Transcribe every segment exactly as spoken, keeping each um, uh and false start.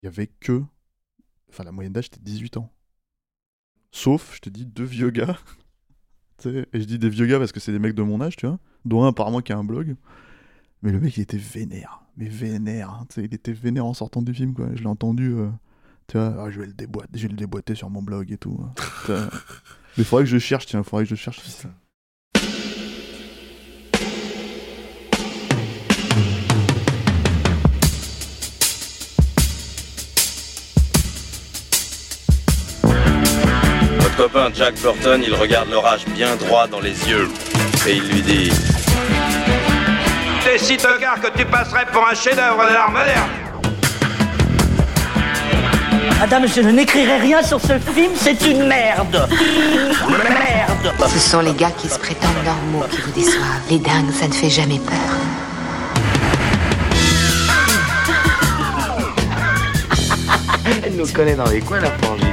il y avait que... Enfin, la moyenne d'âge, c'était dix-huit ans. Sauf, je te dis, deux vieux gars. Et je dis des vieux gars parce que c'est des mecs de mon âge, tu vois. Dont un, apparemment, qui a un blog. Mais le mec, il était vénère. Mais vénère. Hein, il était vénère en sortant du film, quoi. Je l'ai entendu... Euh... Tu vois, ah, je vais le déboîter, je vais le déboîter sur mon blog et tout. Mais il faudrait que je cherche, tiens, il faudrait que je cherche. Putain. Votre copain Jack Burton, il regarde l'orage bien droit dans les yeux et il lui dit: T'es si tocard que tu passerais pour un chef-d'œuvre de l'art moderne. Madame, je n'écrirai rien sur ce film, c'est une merde. Merde. Ce sont les gars qui se prétendent normaux qui vous déçoivent. Les dingues, ça ne fait jamais peur. Elle nous connaît dans les coins, la frangine.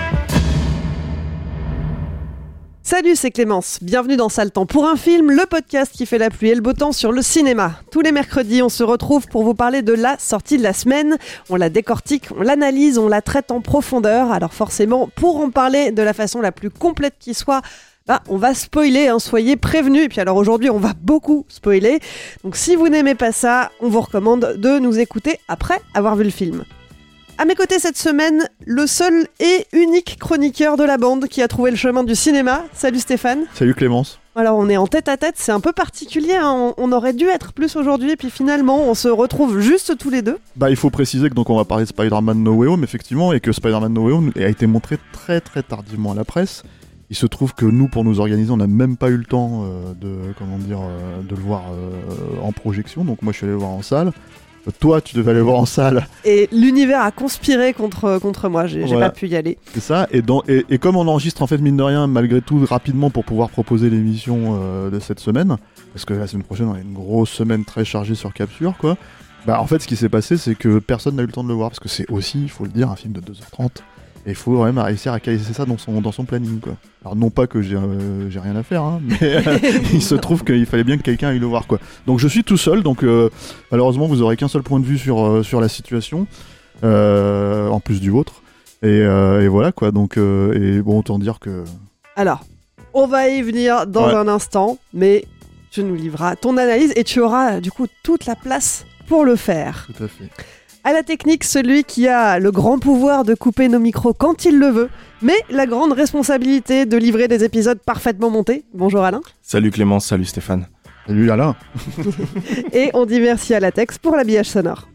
Salut, c'est Clémence. Bienvenue dans Sale Temps pour un film, le podcast qui fait la pluie et le beau temps sur le cinéma. Tous les mercredis, on se retrouve pour vous parler de la sortie de la semaine. On la décortique, on l'analyse, on la traite en profondeur. Alors forcément, pour en parler de la façon la plus complète qui soit, bah, on va spoiler, hein, soyez prévenus. Et puis alors aujourd'hui, on va beaucoup spoiler. Donc si vous n'aimez pas ça, on vous recommande de nous écouter après avoir vu le film. À mes côtés cette semaine, le seul et unique chroniqueur de la bande qui a trouvé le chemin du cinéma. Salut Stéphane. Salut Clémence. Alors on est en tête à tête, c'est un peu particulier, hein. on, on aurait dû être plus aujourd'hui et puis finalement on se retrouve juste tous les deux. Bah il faut préciser que donc on va parler de Spider-Man No Way Home effectivement et que Spider-Man No Way Home a été montré très très tardivement à la presse. Il se trouve que nous, pour nous organiser, on n'a même pas eu le temps euh, de comment dire euh, de le voir euh, en projection, donc moi je suis allé le voir en salle. Toi, tu devais aller voir en salle. Et l'univers a conspiré contre, contre moi, j'ai, voilà. j'ai pas pu y aller. C'est ça, et, dans, et, et comme on enregistre en fait mine de rien, malgré tout, rapidement pour pouvoir proposer l'émission euh, de cette semaine, parce que la semaine prochaine, on a une grosse semaine très chargée sur Capture, quoi. Bah en fait, ce qui s'est passé, c'est que personne n'a eu le temps de le voir, parce que c'est aussi, il faut le dire, un film de deux heures trente. Et il faut quand même réussir à caler ça dans son, dans son planning, quoi. Alors non pas que j'ai, euh, j'ai rien à faire, hein, mais euh, il se trouve qu'il fallait bien que quelqu'un aille le voir, quoi. Donc je suis tout seul, donc euh, malheureusement vous aurez qu'un seul point de vue sur, euh, sur la situation, euh, en plus du vôtre. Et, euh, et voilà, quoi. Donc, euh, et bon, autant dire que... Alors, on va y venir dans ouais. un instant, mais tu nous livreras ton analyse et tu auras du coup toute la place pour le faire. Tout à fait. À la technique, celui qui a le grand pouvoir de couper nos micros quand il le veut, mais la grande responsabilité de livrer des épisodes parfaitement montés. Bonjour Alain. Salut Clémence, salut Stéphane. Salut Alain. Et on dit merci à Latex pour l'habillage sonore.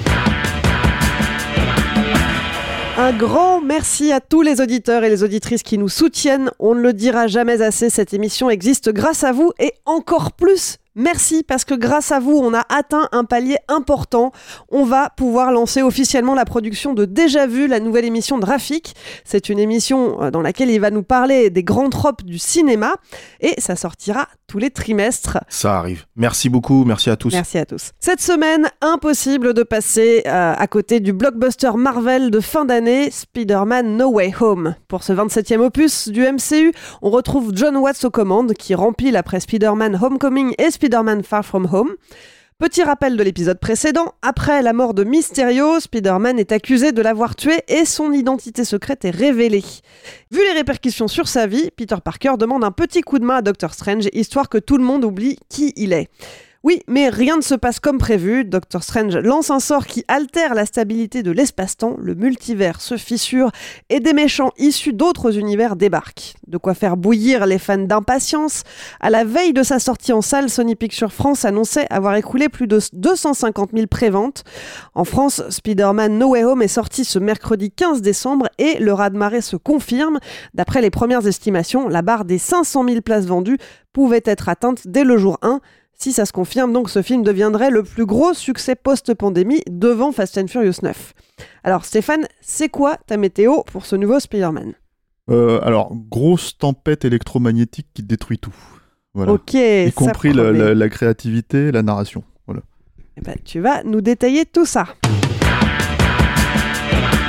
Un grand merci à tous les auditeurs et les auditrices qui nous soutiennent. On ne le dira jamais assez, cette émission existe grâce à vous et encore plus merci parce que grâce à vous, on a atteint un palier important. On va pouvoir lancer officiellement la production de Déjà Vu, la nouvelle émission de Rafik. C'est une émission dans laquelle il va nous parler des grands tropes du cinéma et ça sortira tous les trimestres. Ça arrive. Merci beaucoup, merci à tous. Merci à tous. Cette semaine, impossible de passer euh, à côté du blockbuster Marvel de fin d'année, Spider-Man No Way Home. Pour ce vingt-septième opus du M C U, on retrouve John Watts aux commandes qui remplit après Spider-Man Homecoming et Spider-Man Far From Home. Petit rappel de l'épisode précédent, après la mort de Mysterio, Spider-Man est accusé de l'avoir tué et son identité secrète est révélée. Vu les répercussions sur sa vie, Peter Parker demande un petit coup de main à Doctor Strange, histoire que tout le monde oublie qui il est. Oui, mais rien ne se passe comme prévu. Doctor Strange lance un sort qui altère la stabilité de l'espace-temps, le multivers se fissure et des méchants issus d'autres univers débarquent. De quoi faire bouillir les fans d'impatience. À la veille de sa sortie en salle, Sony Pictures France annonçait avoir écoulé plus de deux cent cinquante mille préventes. En France, Spider-Man No Way Home est sorti ce mercredi quinze décembre et le raz-de-marée se confirme. D'après les premières estimations, la barre des cinq cent mille places vendues pouvait être atteinte dès le jour un. Si ça se confirme, donc, ce film deviendrait le plus gros succès post-pandémie devant Fast and Furious neuf. Alors Stéphane, c'est quoi ta météo pour ce nouveau Spider-Man ? euh, Alors, grosse tempête électromagnétique qui détruit tout. Voilà. Ok, y compris la, la, la créativité, la narration. Voilà. Et ben, tu vas nous détailler tout ça.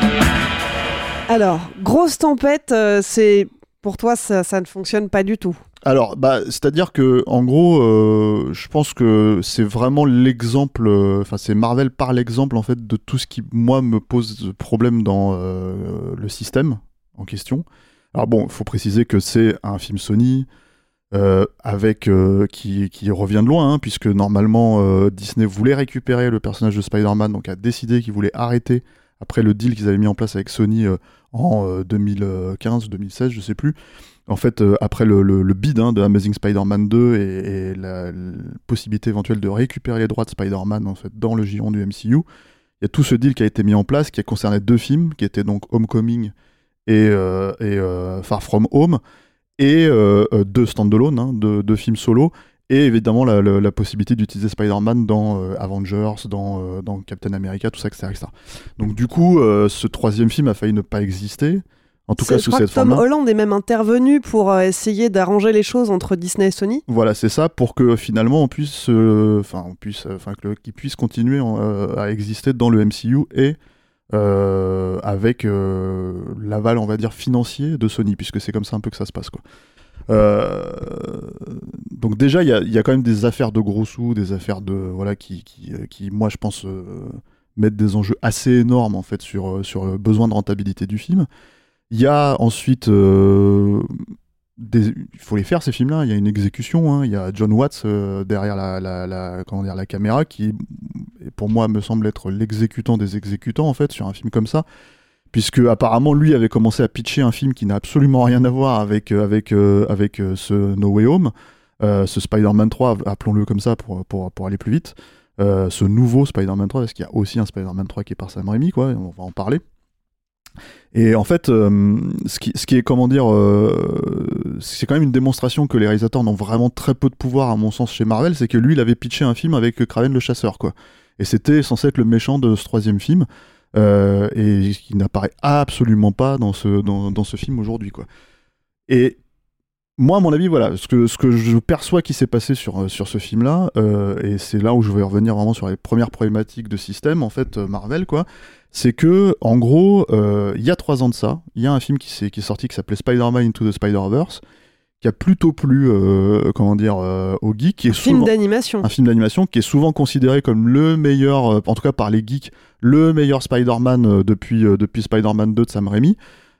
Alors, grosse tempête, euh, c'est... Pour toi, ça, ça ne fonctionne pas du tout. Alors, bah, c'est-à-dire que, en gros, euh, je pense que c'est vraiment l'exemple, enfin, euh, c'est Marvel par l'exemple, en fait, de tout ce qui, moi, me pose problème dans euh, le système en question. Alors bon, il faut préciser que c'est un film Sony, euh, avec, euh, qui, qui revient de loin, hein, puisque normalement, euh, Disney voulait récupérer le personnage de Spider-Man, donc a décidé qu'il voulait arrêter, après le deal qu'ils avaient mis en place avec Sony euh, en euh, deux mille quinze deux mille seize, je sais plus. En fait, euh, après le, le, le bid hein, de Amazing Spider-Man deux et, et la, la possibilité éventuelle de récupérer les droits de Spider-Man en fait, dans le giron du M C U, il y a tout ce deal qui a été mis en place, qui a concerné deux films, qui étaient donc Homecoming et, euh, et euh, Far From Home, et euh, deux stand-alone, hein, deux, deux films solo, et évidemment la, la, la possibilité d'utiliser Spider-Man dans euh, Avengers, dans, euh, dans Captain America, tout ça, et cetera et cetera. Donc du coup, euh, ce troisième film a failli ne pas exister. En tout c'est, cas, je sous crois cette que Tom forme-là. Holland est même intervenu pour euh, essayer d'arranger les choses entre Disney et Sony. Voilà, c'est ça, pour que finalement on puisse, enfin, euh, on puisse, enfin, euh, qu'il puisse continuer euh, à exister dans le M C U et euh, avec euh, l'aval, on va dire, financier de Sony, puisque c'est comme ça un peu que ça se passe, quoi. Euh, donc déjà, il y a, y a quand même des affaires de gros sous, des affaires de voilà qui, qui, qui moi je pense euh, mettent des enjeux assez énormes en fait sur sur le besoin de rentabilité du film. Il y a ensuite, euh, des, il faut les faire ces films-là. Il y a une exécution. Hein. Il y a John Watts euh, derrière la, la, la, comment dire, la caméra qui, pour moi, me semble être l'exécutant des exécutants en fait sur un film comme ça, puisque apparemment lui avait commencé à pitcher un film qui n'a absolument rien à voir avec avec euh, avec euh, ce No Way Home, euh, ce Spider-Man trois, appelons-le comme ça pour pour pour aller plus vite. Euh, ce nouveau Spider-Man trois, parce qu'il y a aussi un Spider-Man trois qui est par Sam Raimi, quoi. On va en parler. Et en fait, euh, ce, qui, ce qui est, comment dire, euh, c'est quand même une démonstration que les réalisateurs n'ont vraiment très peu de pouvoir, à mon sens, chez Marvel, c'est que lui, il avait pitché un film avec Kraven le chasseur, quoi. Et c'était censé être le méchant de ce troisième film, euh, et qui n'apparaît absolument pas dans ce, dans, dans ce film aujourd'hui, quoi. Et moi, à mon avis, voilà, ce que, ce que je perçois qui s'est passé sur, sur ce film-là, euh, et c'est là où je vais revenir vraiment sur les premières problématiques de système, en fait, Marvel, quoi, c'est que, en gros, euh, il y a trois ans de ça, il y a un film qui, s'est, qui est sorti qui s'appelait Spider-Man Into the Spider-Verse, qui a plutôt plu, euh, comment dire, euh, aux geeks. Qui est un souvent, film d'animation. Un film d'animation qui est souvent considéré comme le meilleur, euh, en tout cas par les geeks, le meilleur Spider-Man euh, depuis, euh, depuis Spider-Man deux de Sam Raimi.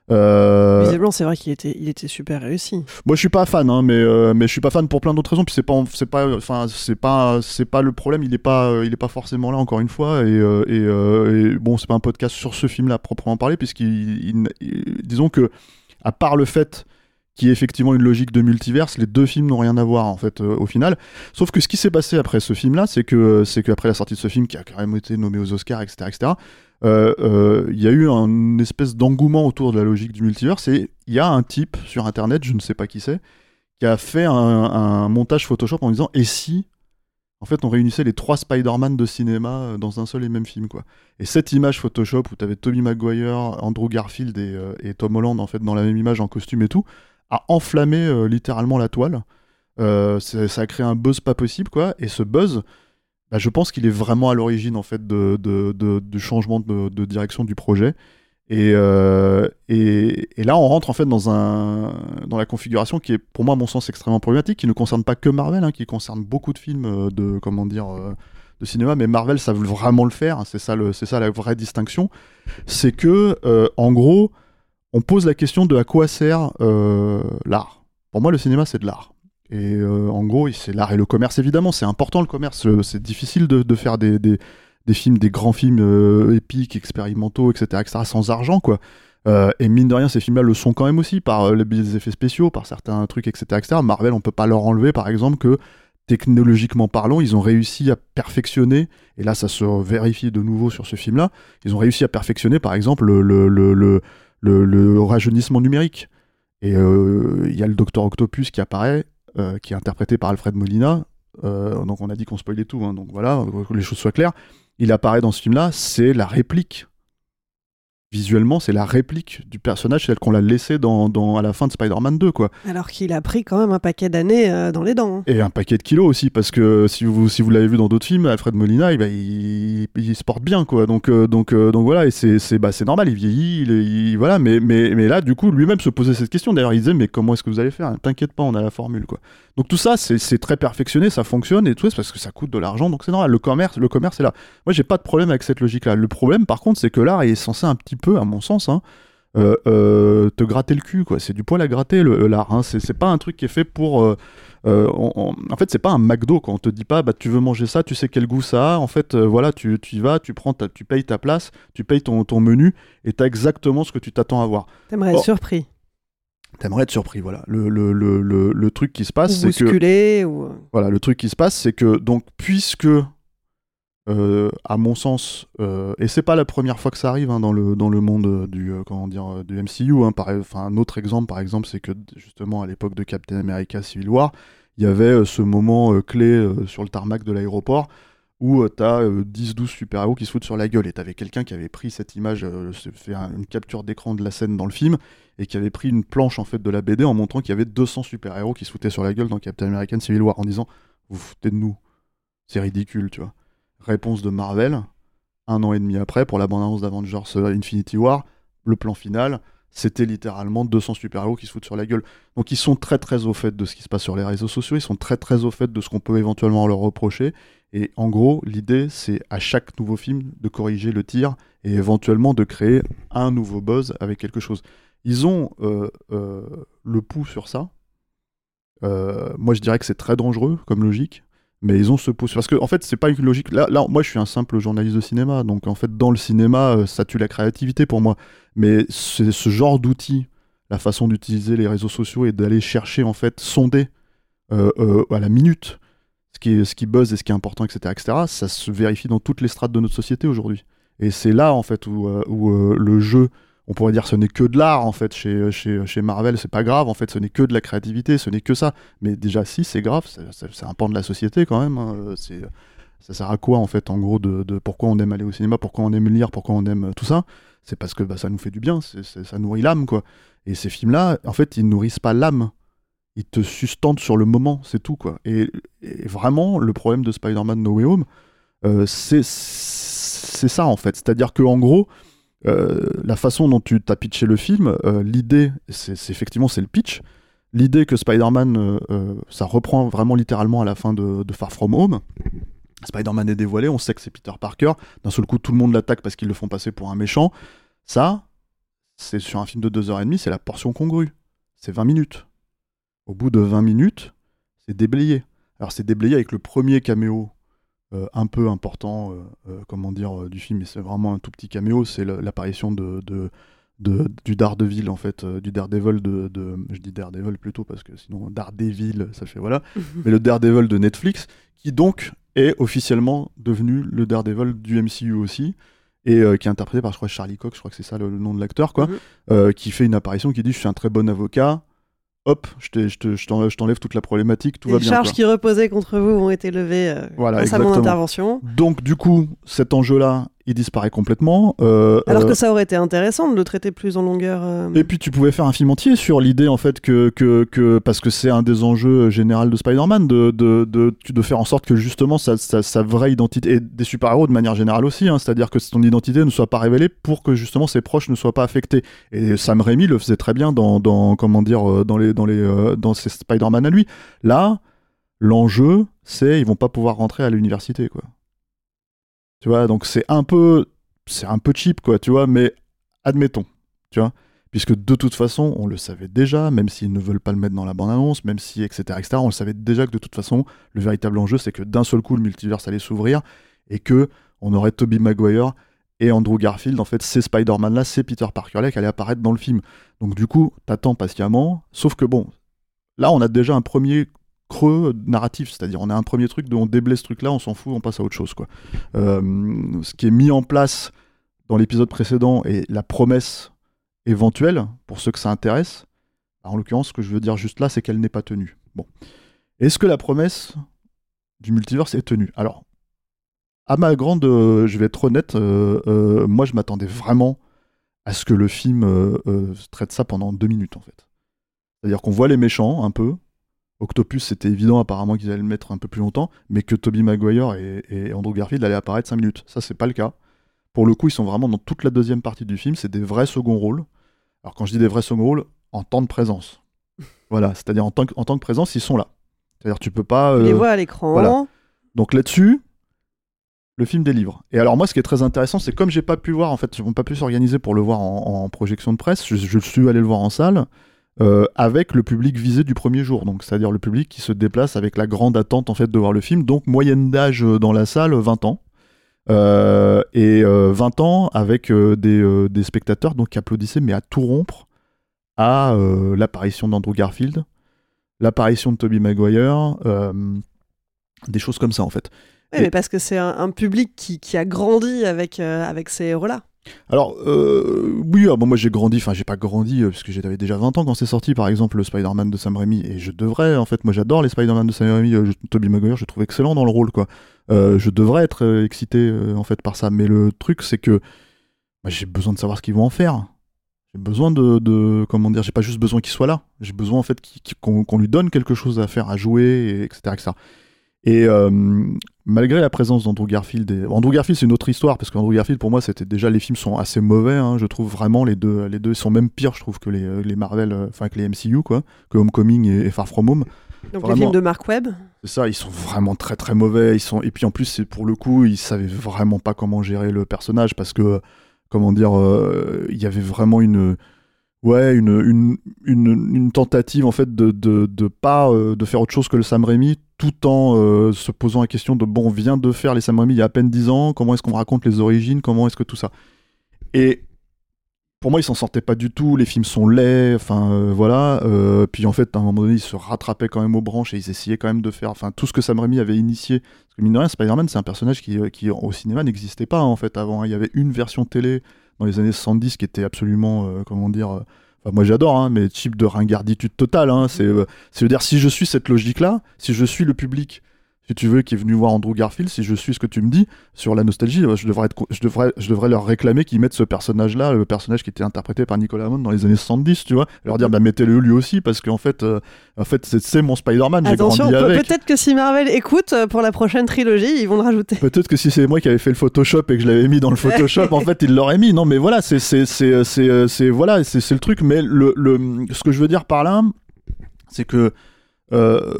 Euh... Visiblement, c'est vrai qu'il était, il était super réussi. Moi, je suis pas fan, hein, mais euh, mais je suis pas fan pour plein d'autres raisons. Puis c'est pas, c'est pas, enfin, c'est pas, c'est pas le problème. Il est pas, il est pas forcément là encore une fois. Et, euh, et, euh, et bon, c'est pas un podcast sur ce film-là proprement parlé, puisqu'il, il, il, disons que, à part le fait qu'il y ait effectivement une logique de multiverse, les deux films n'ont rien à voir en fait euh, au final. Sauf que ce qui s'est passé après ce film-là, c'est que, c'est qu'après la sortie de ce film, qui a carrément été nommé aux Oscars, et cetera, et cetera. Il euh, euh, y a eu un espèce d'engouement autour de la logique du multiverse, et il y a un type sur internet, je ne sais pas qui c'est, qui a fait un, un montage Photoshop en disant et si en fait on réunissait les trois Spider-Man de cinéma dans un seul et même film, quoi. Et cette image Photoshop où tu avais Tobey Maguire, Andrew Garfield et, euh, et Tom Holland en fait dans la même image en costume et tout, a enflammé euh, littéralement la toile. Euh, ça a créé un buzz pas possible, quoi. Et ce buzz, bah, je pense qu'il est vraiment à l'origine en fait de, de, de, de changement de, de direction du projet. Et, euh, et, et là, on rentre en fait dans, un, dans la configuration qui est, pour moi, à mon sens, extrêmement problématique, qui ne concerne pas que Marvel, hein, qui concerne beaucoup de films de, comment dire, de cinéma, mais Marvel, ça veut vraiment le faire. C'est ça, le, c'est ça la vraie distinction. C'est que, euh, en gros, on pose la question de à quoi sert euh, l'art. Pour moi, le cinéma, c'est de l'art. Et euh, en gros, c'est l'art et le commerce, évidemment, c'est important le commerce. C'est difficile de, de faire des, des, des films, des grands films euh, épiques, expérimentaux, et cetera, et cetera, sans argent, quoi. Euh, et mine de rien, ces films-là le sont quand même aussi par euh, les effets spéciaux, par certains trucs, et cetera, et cetera. Marvel, on peut pas leur enlever, par exemple, que technologiquement parlant, ils ont réussi à perfectionner, et là, ça se vérifie de nouveau sur ce film-là, ils ont réussi à perfectionner, par exemple, le, le, le, le, le, le rajeunissement numérique. Et il euh, y a le Docteur Octopus qui apparaît, Euh, qui est interprété par Alfred Molina, euh, donc on a dit qu'on spoilait tout, hein, donc voilà, que les choses soient claires. Il apparaît dans ce film-là, c'est la réplique visuellement, c'est la réplique du personnage tel qu'on l'a laissé dans, dans, à la fin de Spider-Man deux, quoi. Alors qu'il a pris quand même un paquet d'années euh, dans les dents. Hein. Et un paquet de kilos aussi, parce que si vous, si vous l'avez vu dans d'autres films, Alfred Molina, il, il, il se porte bien, quoi. Donc, euh, donc, euh, donc voilà, et c'est, c'est, bah, c'est normal, il vieillit, il, il, voilà, mais, mais, mais là, du coup, lui-même se posait cette question. D'ailleurs, il disait, mais comment est-ce que vous allez faire ? T'inquiète pas, on a la formule, quoi. Donc tout ça, c'est, c'est très perfectionné, ça fonctionne, et tout, c'est parce que ça coûte de l'argent, donc c'est normal. Le commerce, le commerce est là. Moi, j'ai pas de problème avec cette logique-là. Le problème, par contre, c'est que l'art est censé un petit peu, à mon sens, hein, Euh, euh, te gratter le cul, quoi. C'est du poil à gratter, le, l'art, hein. c'est, c'est pas un truc qui est fait pour euh, euh, on, on... en fait c'est pas un McDo, quand on te dit pas bah tu veux manger ça, tu sais quel goût ça a, en fait euh, voilà, tu, tu y vas, tu prends ta, tu payes ta place, tu payes ton, ton menu et t'as exactement ce que tu t'attends à voir. T'aimerais oh. être surpris. T'aimerais être surpris, voilà. Le, le, le, le, le truc qui se passe, ou c'est que ou... voilà, le truc qui se passe, c'est que donc puisque Euh, à mon sens, euh, et c'est pas la première fois que ça arrive hein, dans le dans le monde euh, du euh, comment dire euh, du M C U. Hein, par, enfin, un autre exemple, par exemple, c'est que justement à l'époque de Captain America Civil War, il y avait euh, ce moment euh, clé euh, sur le tarmac de l'aéroport où euh, t'as euh, dix douze super-héros qui se foutent sur la gueule, et t'avais quelqu'un qui avait pris cette image, euh, fait un, une capture d'écran de la scène dans le film, et qui avait pris une planche en fait de la B D en montrant qu'il y avait deux cents super-héros qui se foutaient sur la gueule dans Captain America Civil War, en disant vous vous foutez de nous, c'est ridicule, tu vois. Réponse de Marvel, un an et demi après, pour la bande-annonce d'Avengers Infinity War, le plan final, c'était littéralement deux cents super-héros qui se foutent sur la gueule. Donc ils sont très très au fait de ce qui se passe sur les réseaux sociaux, ils sont très très au fait de ce qu'on peut éventuellement leur reprocher, et en gros, l'idée, c'est à chaque nouveau film de corriger le tir, et éventuellement de créer un nouveau buzz avec quelque chose. Ils ont euh, euh, le pouls sur ça. Euh, moi je dirais que c'est très dangereux comme logique, mais ils ont ce pouce, parce que en fait c'est pas une logique. Là, là moi je suis un simple journaliste de cinéma, donc en fait dans le cinéma euh, ça tue la créativité pour moi, mais c'est ce genre d'outil, la façon d'utiliser les réseaux sociaux et d'aller chercher en fait sonder euh, euh, à la minute ce qui est, ce qui buzz et ce qui est important, etc., etc., ça se vérifie dans toutes les strates de notre société aujourd'hui, et c'est là en fait où, euh, où euh, le jeu, on pourrait dire ce n'est que de l'art en fait chez, chez, chez Marvel, c'est pas grave en fait, ce n'est que de la créativité, ce n'est que ça. Mais déjà si c'est grave, c'est, c'est, c'est un pan de la société quand même. Hein. C'est, ça sert à quoi en fait en gros de, de pourquoi on aime aller au cinéma, pourquoi on aime lire, pourquoi on aime tout ça. C'est parce que bah, ça nous fait du bien, c'est, c'est, ça nourrit l'âme quoi. Et ces films-là, en fait, ils nourrissent pas l'âme, ils te sustentent sur le moment, c'est tout quoi. Et, et vraiment, le problème de Spider-Man No Way Home, euh, c'est, c'est ça en fait. C'est-à-dire que en gros, Euh, la façon dont tu t'as pitché le film, euh, l'idée, c'est, c'est effectivement c'est le pitch. L'idée que Spider-Man, euh, euh, ça reprend vraiment littéralement à la fin de, de Far From Home. Spider-Man est dévoilé, on sait que c'est Peter Parker. D'un seul coup, tout le monde l'attaque parce qu'ils le font passer pour un méchant. Ça, c'est sur un film de deux heures trente, c'est la portion congrue. C'est vingt minutes. Au bout de vingt minutes, c'est déblayé. Alors c'est déblayé avec le premier caméo Euh, un peu important, euh, euh, comment dire, euh, du film, mais c'est vraiment un tout petit caméo, c'est le, l'apparition de, de, de, du Daredevil, en fait, euh, du Daredevil de, de... Je dis Daredevil plutôt, parce que sinon Daredevil, ça fait voilà, mais le Daredevil de Netflix, qui donc est officiellement devenu le Daredevil du M C U aussi, et euh, qui est interprété par, je crois, Charlie Cox, je crois que c'est ça le, le nom de l'acteur, quoi, mm-hmm. euh, qui fait une apparition, qui dit « Je suis un très bon avocat », hop, je, t'ai, je, te, je, t'enlève, je t'enlève toute la problématique, tout les va bien. Les charges quoi. qui reposaient contre vous ont été levées euh, voilà, grâce exactement. à mon intervention. Donc du coup, cet enjeu-là, il disparaît complètement. Euh, Alors euh... que ça aurait été intéressant de le traiter plus en longueur. Euh... Et puis tu pouvais faire un film entier sur l'idée en fait que, que, que parce que c'est un des enjeux généraux de Spider-Man, de, de, de, de faire en sorte que justement sa, sa, sa vraie identité, et des super-héros de manière générale aussi, hein, c'est-à-dire que ton identité ne soit pas révélée pour que justement ses proches ne soient pas affectés. Et Sam Raimi le faisait très bien dans, dans comment dire, dans les, dans les, euh, dans ses Spider-Man à lui. Là, l'enjeu, c'est ils vont pas pouvoir rentrer à l'université, quoi. Tu vois, donc c'est un peu, c'est un peu cheap, quoi, tu vois, mais admettons, tu vois, puisque de toute façon, on le savait déjà, même s'ils ne veulent pas le mettre dans la bande-annonce, même si, et cetera, et cetera, on le savait déjà que de toute façon, le véritable enjeu, c'est que d'un seul coup, le multiverse allait s'ouvrir, et que on aurait Tobey Maguire et Andrew Garfield, en fait, ces Spider-Man-là, c'est Peter Parker-là qui allait apparaître dans le film. Donc du coup, t'attends patiemment, sauf que bon, là, on a déjà un premier creux narratif, c'est-à-dire on a un premier truc de on déblaye ce truc là, on s'en fout, on passe à autre chose quoi. Euh, ce qui est mis en place dans l'épisode précédent et la promesse éventuelle pour ceux que ça intéresse, en l'occurrence ce que je veux dire juste là c'est qu'elle n'est pas tenue. Bon, est-ce que la promesse du multiverse est tenue? Alors à ma grande, euh, je vais être honnête, euh, euh, moi je m'attendais vraiment à ce que le film euh, euh, traite ça pendant deux minutes en fait. C'est-à-dire qu'on voit les méchants un peu. Octopus, c'était évident apparemment qu'ils allaient le mettre un peu plus longtemps, mais que Tobey Maguire et, et Andrew Garfield allaient apparaître cinq minutes. Ça, c'est pas le cas. Pour le coup, ils sont vraiment dans toute la deuxième partie du film. C'est des vrais seconds rôles. Alors quand je dis des vrais seconds rôles, en temps de présence. Voilà, c'est-à-dire en tant que, en tant que présence, ils sont là. C'est-à-dire tu peux pas... Tu euh, les vois à l'écran. Voilà. Donc là-dessus, le film délivre. Et alors moi, ce qui est très intéressant, c'est comme j'ai pas pu voir, en fait, ils n'ont pas pu s'organiser pour le voir en, en projection de presse, je, je suis allé le voir en salle, euh, avec le public visé du premier jour. Donc c'est-à-dire le public qui se déplace avec la grande attente en fait de voir le film. Donc moyenne d'âge dans la salle, vingt ans. Euh, et euh, vingt ans avec euh, des, euh, des spectateurs donc, qui applaudissaient, mais à tout rompre, à euh, l'apparition d'Andrew Garfield, l'apparition de Tobey Maguire, euh, des choses comme ça en fait. Oui, et... mais parce que c'est un, un public qui, qui a grandi avec, euh, avec ces héros-là. Alors, euh, oui, ah bon, moi j'ai grandi, enfin j'ai pas grandi, euh, parce que j'avais déjà vingt ans quand c'est sorti, par exemple, le Spider-Man de Sam Raimi, et je devrais, en fait, moi j'adore les Spider-Man de Sam Raimi, euh, Tobey Maguire, je le trouve excellent dans le rôle, quoi. Euh, je devrais être euh, excité, euh, en fait, par ça, mais le truc, c'est que bah, j'ai besoin de savoir ce qu'ils vont en faire. J'ai besoin de, de comment dire, j'ai pas juste besoin qu'il soit là, j'ai besoin, en fait, qu'il, qu'on, qu'on lui donne quelque chose à faire, à jouer, et, etc., et cetera. Et euh, malgré la présence d'Andrew Garfield, et... Andrew Garfield c'est une autre histoire parce qu'Andrew Garfield pour moi c'était déjà les films sont assez mauvais, hein, je trouve vraiment les deux, les deux sont même pires je trouve que les, les Marvel, enfin que les M C U quoi, que Homecoming et, et Far From Home. Donc vraiment, les films de Mark Webb. C'est ça, ils sont vraiment très très mauvais, ils sont et puis en plus c'est pour le coup ils savaient vraiment pas comment gérer le personnage parce que comment dire, euh, il y avait vraiment une Ouais, une, une, une, une tentative en fait de, de, de pas euh, de faire autre chose que le Sam Raimi, tout en euh, se posant la question de bon, on vient de faire les Sam Raimi il y a à peine dix ans, comment est-ce qu'on raconte les origines, comment est-ce que tout ça. Et pour moi, ils s'en sortaient pas du tout, les films sont laids, enfin euh, voilà. Euh, puis en fait, à un moment donné, ils se rattrapaient quand même aux branches et ils essayaient quand même de faire, enfin tout ce que Sam Raimi avait initié. Parce que mine de rien, Spider-Man, c'est un personnage qui, qui au cinéma n'existait pas en fait avant. Hein. Il y avait une version télé dans les années soixante-dix qui était absolument, euh, comment dire, euh, enfin, moi j'adore, hein, mais type de ringarditude totale. Hein, c'est, euh, c'est dire si je suis cette logique-là, si je suis le public, si tu veux, qui est venu voir Andrew Garfield, si je suis ce que tu me dis sur la nostalgie, je devrais, être, je devrais, je devrais leur réclamer qu'ils mettent ce personnage-là, le personnage qui était interprété par Nicolas Hammond dans les années soixante-dix, tu vois, leur dire bah mettez-le lui aussi parce qu'en fait, euh, en fait c'est, c'est mon Spider-Man, j'ai Attention, grandi pe- avec. peut-être que si Marvel écoute pour la prochaine trilogie, ils vont le rajouter. Peut-être que si c'est moi qui avais fait le Photoshop et que je l'avais mis dans le Photoshop, en fait, ils l'auraient mis. Non, mais voilà, c'est c'est c'est c'est, c'est voilà, c'est, c'est le truc. Mais le le ce que je veux dire par là, c'est que euh,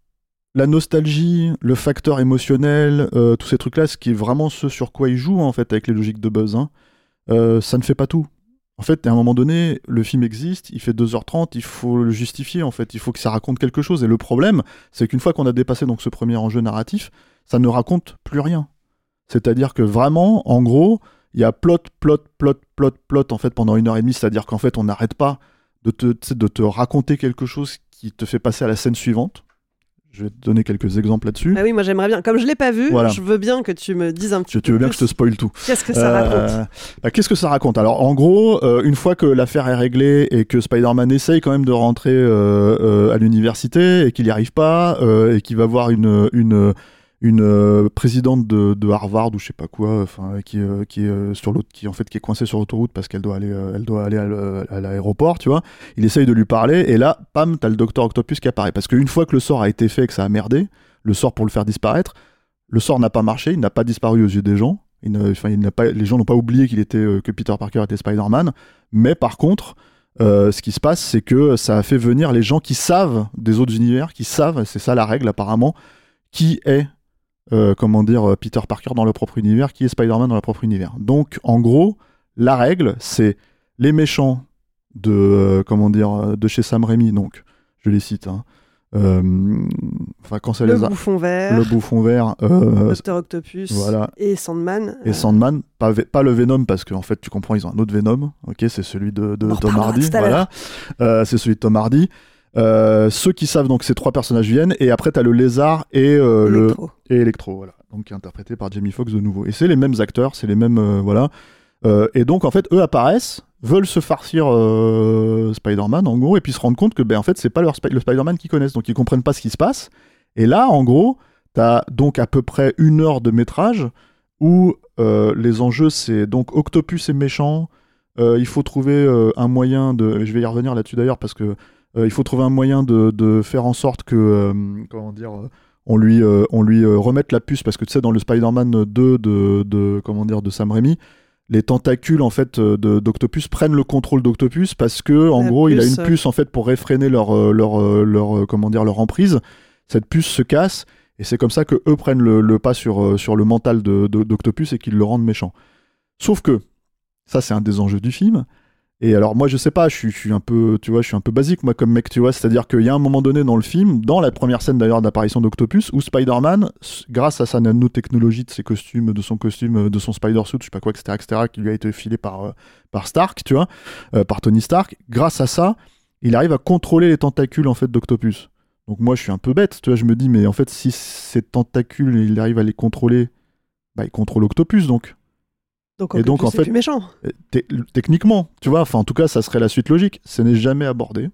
la nostalgie, le facteur émotionnel, euh, tous ces trucs-là, ce qui est vraiment ce sur quoi ils jouent en fait avec les logiques de buzz, hein, euh, ça ne fait pas tout. En fait, à un moment donné, le film existe, il fait deux heures trente, il faut le justifier, en fait, il faut que ça raconte quelque chose. Et le problème, c'est qu'une fois qu'on a dépassé donc ce premier enjeu narratif, ça ne raconte plus rien. C'est-à-dire que vraiment, en gros, il y a plot, plot, plot, plot, plot, en fait, pendant une heure et demie, c'est-à-dire qu'en fait, on n'arrête pas de te, de te raconter quelque chose qui te fait passer à la scène suivante. Je vais te donner quelques exemples là-dessus. Ah oui, moi j'aimerais bien. Comme je l'ai pas vu, voilà. Je veux bien que tu me dises un petit je, peu Tu veux bien plus. que je te spoil tout. Qu'est-ce que ça euh, raconte bah, Qu'est-ce que ça raconte Alors, en gros, euh, une fois que l'affaire est réglée et que Spider-Man essaye quand même de rentrer euh, euh, à l'université et qu'il n'y arrive pas euh, et qu'il va voir une... une une euh, présidente de, de Harvard ou je sais pas quoi, enfin qui euh, qui est euh, sur l'autre, qui en fait qui est coincée sur l'autoroute parce qu'elle doit aller, euh, elle doit aller à, le, à l'aéroport, tu vois. Il essaye de lui parler et là, pam, t'as le docteur Octopus qui apparaît parce qu'une fois que le sort a été fait et que ça a merdé, le sort pour le faire disparaître, le sort n'a pas marché, il n'a pas disparu aux yeux des gens. Il ne, enfin, il n'a pas, les gens n'ont pas oublié qu'il était euh, que Peter Parker était Spider-Man, mais par contre. Euh, ce qui se passe, c'est que ça a fait venir les gens qui savent des autres univers, qui savent, c'est ça la règle apparemment, qui est Euh, comment dire, Peter Parker dans le propre univers, qui est Spider-Man dans le propre univers. Donc, en gros, la règle, c'est les méchants de, euh, comment dire, de chez Sam Raimi, donc, je les cite, hein, euh, enfin, quand ça le les a... bouffon vert, le bouffon vert, euh, Docteur Octopus, voilà. et Sandman. Et Sandman, pas, pas le Venom, parce qu'en fait, tu comprends, ils ont un autre Venom, ok, c'est celui de, de Tom Hardy, voilà, euh, c'est celui de Tom Hardy. Euh, ceux qui savent, donc ces trois personnages viennent et après t'as le lézard et euh, Electro. le et Electro, voilà, donc qui est interprété par Jamie Foxx de nouveau. Et c'est les mêmes acteurs, c'est les mêmes euh, voilà. Euh, et donc en fait eux apparaissent, veulent se farcir euh, Spider-Man en gros et puis se rendent compte que ben en fait c'est pas leur Sp- le Spider-Man qu'ils connaissent, donc ils comprennent pas ce qui se passe. Et là en gros t'as donc à peu près une heure de métrage où euh, les enjeux c'est donc Octopus est méchant. euh, il faut trouver euh, un moyen de... Je vais y revenir là-dessus d'ailleurs, parce que euh, il faut trouver un moyen de, de faire en sorte que... Euh, comment dire euh, on lui, euh, on lui euh, remette la puce, parce que tu sais, dans le Spider-Man deux de, de, comment dire, de Sam Raimi, les tentacules en fait de, d'Octopus prennent le contrôle d'Octopus parce que en la gros puce, il a une ouais. puce en fait pour réfréner leur leur leur, leur comment dire leur emprise. Cette puce se casse et c'est comme ça que eux prennent le, le pas sur sur le mental de, de, d'Octopus et qu'ils le rendent méchant. Sauf que ça c'est un des enjeux du film. Et alors moi je sais pas, je suis, je suis un peu, tu vois, je suis un peu basique moi comme mec, tu vois, c'est-à-dire qu'il y a un moment donné dans le film, dans la première scène d'ailleurs d'apparition d'Octopus, où Spider-Man, grâce à sa nanotechnologie de ses costumes, de son costume, de son Spider-Suit, je sais pas quoi, et cetera, et cetera, qui lui a été filé par, euh, par Stark, tu vois, euh, par Tony Stark, grâce à ça, il arrive à contrôler les tentacules en fait d'Octopus. Donc moi je suis un peu bête, tu vois, je me dis mais en fait si ces tentacules il arrive à les contrôler, bah il contrôle Octopus donc. Donc, Et donc, en fait, c'est plus méchant. T- techniquement, tu vois, enfin en tout cas ça serait la suite logique. Ce n'est jamais abordé,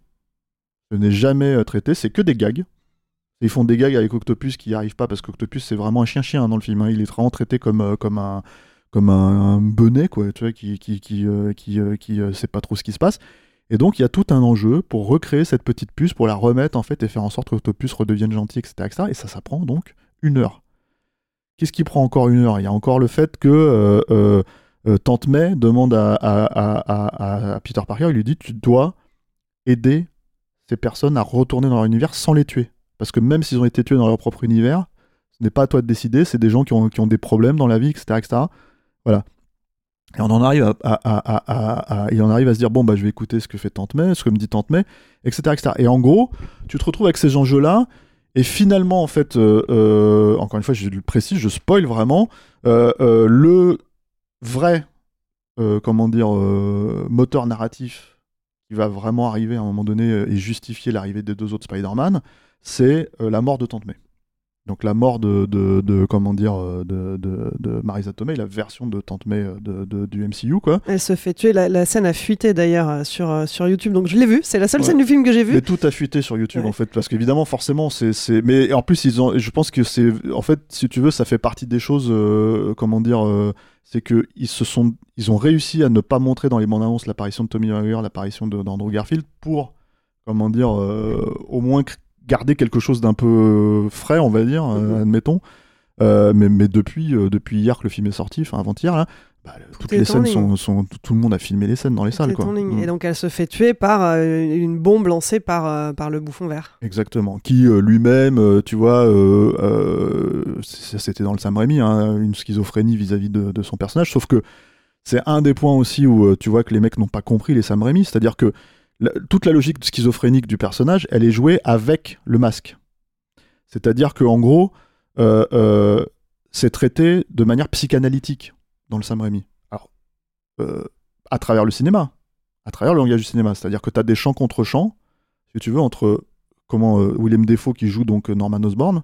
ce n'est jamais euh, traité, c'est que des gags. Ils font des gags avec Octopus qui n'y arrivent pas parce qu'Octopus c'est vraiment un chien-chien hein, dans le film. Hein. Il est vraiment traité comme, euh, comme un comme un, un benet quoi, tu vois, qui qui qui euh, qui, euh, qui euh, sait pas trop ce qui se passe. Et donc il y a tout un enjeu pour recréer cette petite puce, pour la remettre en fait et faire en sorte qu'Octopus redevienne gentil, et cetera, et cetera. Et ça, ça prend donc une heure. Qu'est-ce qui prend encore une heure ? Il y a encore le fait que euh, euh, euh, Tante May demande à, à, à, à, à Peter Parker, il lui dit tu dois aider ces personnes à retourner dans leur univers sans les tuer. Parce que même s'ils ont été tués dans leur propre univers, ce n'est pas à toi de décider, c'est des gens qui ont, qui ont des problèmes dans la vie, et cetera, et cetera. Voilà. Et on en arrive à, à, à, à, à, et on arrive à se dire bon bah je vais écouter ce que fait Tante May, ce que me dit Tante May, et cetera, et cetera. Et en gros, tu te retrouves avec ces enjeux-là. Et finalement, en fait, euh, euh, encore une fois, je le précise, je spoil vraiment, euh, euh, le vrai, euh, comment dire, euh, moteur narratif qui va vraiment arriver à un moment donné et justifier l'arrivée des deux autres Spider-Man, c'est euh, la mort de Tante May. Donc la mort de, de, de comment dire, de, de, de Marisa Tomei, la version de Tante May de, de, du M C U, quoi. Elle se fait tuer, la, la scène a fuité d'ailleurs sur, sur YouTube, donc je l'ai vue, c'est la seule ouais. scène du film que j'ai vue. Mais tout a fuité sur YouTube ouais. en fait, parce qu'évidemment forcément c'est, c'est... Mais en plus ils ont, je pense que c'est, en fait si tu veux ça fait partie des choses, euh, comment dire, euh, c'est que ils se sont, ils ont réussi à ne pas montrer dans les bandes annonces l'apparition de Tobey Maguire, l'apparition de, d'Andrew Garfield pour, comment dire, euh, au moins garder quelque chose d'un peu frais, on va dire, mm-hmm. euh, admettons. Euh, mais, mais depuis, euh, depuis hier que le film est sorti, enfin avant-hier, là, bah, toutes les scènes sont, sont. Tout le monde a filmé les scènes dans les tout salles. Quoi. Mm. Et donc elle se fait tuer par euh, une bombe lancée par, euh, par le bouffon vert. Exactement. Qui euh, lui-même, euh, tu vois, euh, euh, c'était dans le Sam Raimi, hein, une schizophrénie vis-à-vis de, de son personnage. Sauf que c'est un des points aussi où euh, tu vois que les mecs n'ont pas compris les Sam Raimi. C'est-à-dire que La, toute la logique schizophrénique du personnage, elle est jouée avec le masque. C'est-à-dire qu'en gros, euh, euh, c'est traité de manière psychanalytique dans le Sam Raimi. Alors, euh, à travers le cinéma, à travers le langage du cinéma. C'est-à-dire que tu as des chants contre chants, si tu veux, entre comment, euh, Willem Dafoe qui joue donc Norman Osborn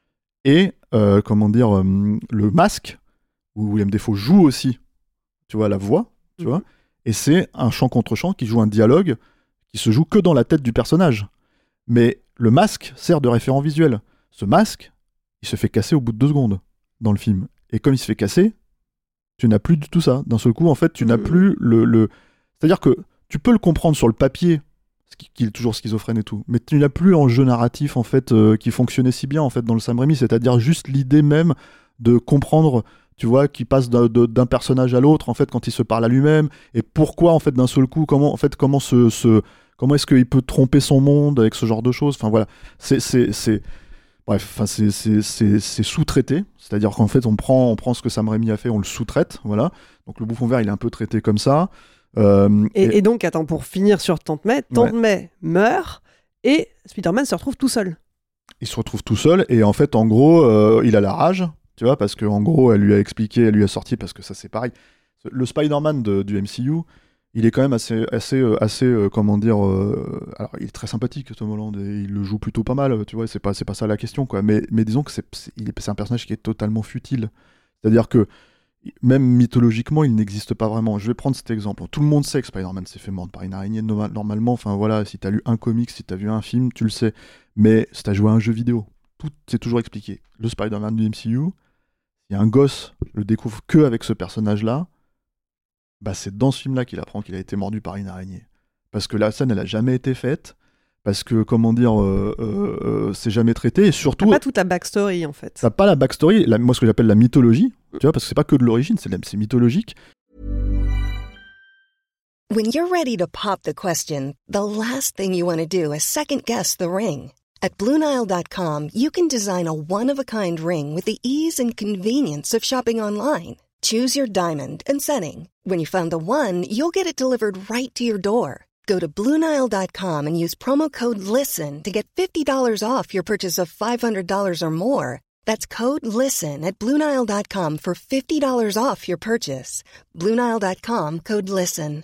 et, euh, comment dire, euh, le masque, où Willem Dafoe joue aussi, tu vois, la voix, tu mmh. vois, et c'est un chant contre chant qui joue un dialogue qui se joue que dans la tête du personnage. Mais le masque sert de référent visuel. Ce masque, il se fait casser au bout de deux secondes dans le film. Et comme il se fait casser, tu n'as plus du tout ça. D'un seul coup, en fait, tu mmh. n'as plus le, le... C'est-à-dire que tu peux le comprendre sur le papier, qu'il est toujours schizophrène et tout, mais tu n'as plus en jeu narratif, en fait, euh, qui fonctionnait si bien, en fait, dans le Sam Raimi. C'est-à-dire juste l'idée même de comprendre... tu vois, qui passe d'un, d'un personnage à l'autre, en fait, quand il se parle à lui-même, et pourquoi, en fait, d'un seul coup, comment, en fait, comment se, se comment est-ce qu'il peut tromper son monde avec ce genre de choses, enfin, voilà, c'est, c'est, c'est... bref, enfin, c'est, c'est, c'est, c'est sous-traité, c'est-à-dire qu'en fait, on prend, on prend ce que Sam Raimi a fait, on le sous-traite, voilà, donc le bouffon vert, il est un peu traité comme ça. Euh, et, et... et donc, attends, pour finir sur Tante May, Tante ouais. May meurt, et Spider-Man se retrouve tout seul. Il se retrouve tout seul, et en fait, en gros, euh, il a la rage, tu vois, parce qu'en gros, elle lui a expliqué, elle lui a sorti, parce que ça c'est pareil. Le Spider-Man de, du M C U, il est quand même assez, assez, assez euh, comment dire, euh, alors il est très sympathique, Tom Holland, et il le joue plutôt pas mal, tu vois, c'est pas, c'est pas ça la question, quoi. Mais, mais disons que c'est, c'est, il est, c'est un personnage qui est totalement futile. C'est-à-dire que, même mythologiquement, il n'existe pas vraiment. Je vais prendre cet exemple. Tout le monde sait que Spider-Man s'est fait mordre par une araignée, normalement, enfin voilà, si t'as lu un comic, si t'as vu un film, tu le sais. Mais si t'as joué à un jeu vidéo, tout c'est toujours expliqué. Le Spider-Man du M C U, il y a un gosse le découvre que avec ce personnage-là, bah c'est dans ce film-là qu'il apprend qu'il a été mordu par une araignée. Parce que la scène, elle a jamais été faite, parce que, comment dire, euh, euh, euh, c'est jamais traité, et surtout... T'as pas toute la backstory, en fait. T'as pas la backstory, la, moi ce que j'appelle la mythologie, tu vois, parce que c'est pas que de l'origine, c'est, c'est mythologique. When you're ready to pop the question, the last thing you want to do is second-guess the ring. At Blue Nile dot com, you can design a one-of-a-kind ring with the ease and convenience of shopping online. Choose your diamond and setting. When you find the one, you'll get it delivered right to your door. Go to Blue Nile dot com and use promo code LISTEN to get fifty dollars off your purchase of five hundred dollars or more. That's code LISTEN at Blue Nile dot com for fifty dollars off your purchase. Blue Nile dot com, code LISTEN.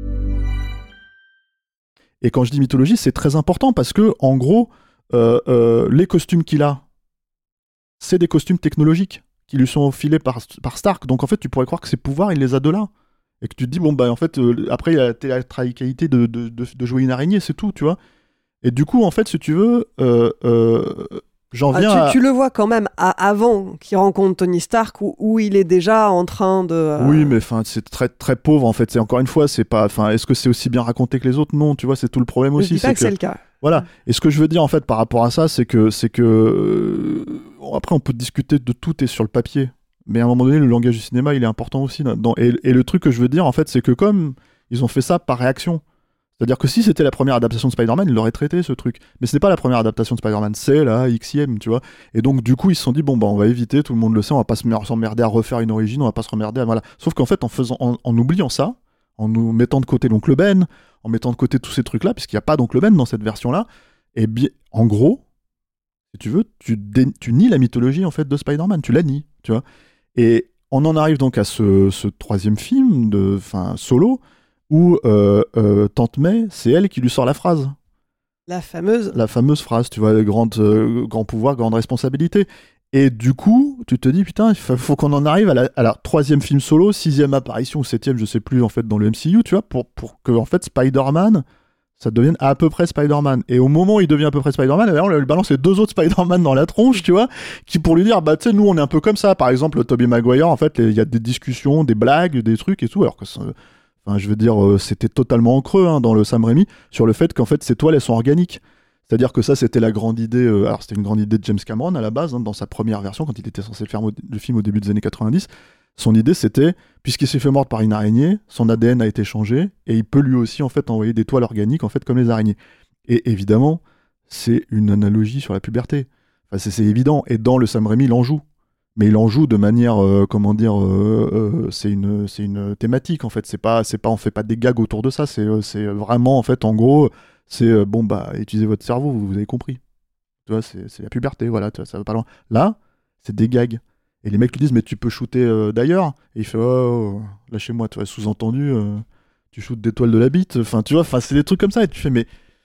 Et quand je dis mythologie, c'est très important parce que, en gros, euh, euh, les costumes qu'il a, c'est des costumes technologiques qui lui sont filés par, par Stark. Donc en fait, tu pourrais croire que ses pouvoirs, il les a de là. Et que tu te dis, bon, bah en fait, euh, après, il a la théâtralité de, de, de, de jouer une araignée, c'est tout, tu vois. Et du coup, en fait, si tu veux, euh, euh, j'en viens ah, tu, à... tu le vois quand même à, avant qu'il rencontre Tony Stark, où, où il est déjà en train de... Euh... Oui, mais enfin, c'est très, très pauvre, en fait. C'est, encore une fois, c'est pas... Enfin, est-ce que c'est aussi bien raconté que les autres ? Non, tu vois, c'est tout le problème aussi. Je dis pas c'est que, que c'est le cas. Voilà. Et ce que je veux dire, en fait, par rapport à ça, c'est que... C'est que euh, après, on peut discuter de tout et sur le papier. Mais à un moment donné, le langage du cinéma, il est important aussi. Dans... Et, et le truc que je veux dire, en fait, c'est que comme ils ont fait ça par réaction, c'est-à-dire que si c'était la première adaptation de Spider-Man, ils l'auraient traité, ce truc. Mais ce n'est pas la première adaptation de Spider-Man, c'est la X-ième, tu vois. Et donc, du coup, ils se sont dit, bon, bah, on va éviter, tout le monde le sait, on va pas s'emmerder à refaire une origine, on va pas se emmerder à... Voilà. Sauf qu'en fait, en, faisant, en, en oubliant ça, en nous mettant de côté l'oncle Ben, en mettant de côté tous ces trucs-là, puisqu'il n'y a pas d'oncle Ben dans cette version-là, et bien, en gros, si tu veux, tu, dé... tu nies la mythologie, en fait, de Spider-Man, tu la nies, tu vois. Et on en arrive donc à ce, ce troisième film, de, enfin, solo, où euh, euh, Tante May, c'est elle qui lui sort la phrase. La fameuse. La fameuse phrase, tu vois, grande, euh, grand pouvoir, grande responsabilité. Et du coup, tu te dis, putain, il faut, faut qu'on en arrive à la, à la troisième film solo, sixième apparition ou septième, je sais plus, en fait, dans le M C U, tu vois, pour, pour que, en fait, Spider-Man, ça devienne à peu près Spider-Man. Et au moment où il devient à peu près Spider-Man, on lui balance les deux autres Spider-Man dans la tronche, tu vois, qui pour lui dire, bah, tu sais, nous, on est un peu comme ça. Par exemple, Tobey Maguire, en fait, il y a des discussions, des blagues, des trucs et tout, alors que ça, enfin, je veux dire, euh, c'était totalement en creux, hein, dans le Sam Raimi, sur le fait qu'en fait, ces toiles, elles sont organiques. C'est-à-dire que ça, c'était la grande idée, euh, alors c'était une grande idée de James Cameron à la base, hein, dans sa première version, quand il était censé le faire au, le film au début des années quatre-vingt-dix. Son idée, c'était, puisqu'il s'est fait mordre par une araignée, son A D N a été changé, et il peut lui aussi, en fait, envoyer des toiles organiques, en fait, comme les araignées. Et évidemment, c'est une analogie sur la puberté. Enfin, c'est, c'est évident. Et dans le Sam Raimi, il en joue. Mais il en joue de manière, euh, comment dire, euh, euh, c'est une, c'est une thématique, en fait. C'est pas, c'est pas, on fait pas des gags autour de ça. C'est, euh, c'est vraiment, en fait, en gros, c'est, euh, bon, bah, utilisez votre cerveau, vous, vous avez compris. Tu vois, c'est, c'est la puberté, voilà, tu vois, ça va pas loin. Là, c'est des gags. Et les mecs lui disent, mais tu peux shooter euh, d'ailleurs. Et il fait, oh, lâchez-moi, tu vois, sous-entendu, euh, tu shootes des toiles de la bite. Enfin, tu vois, enfin, c'est des trucs comme ça. Et tu fais, mais.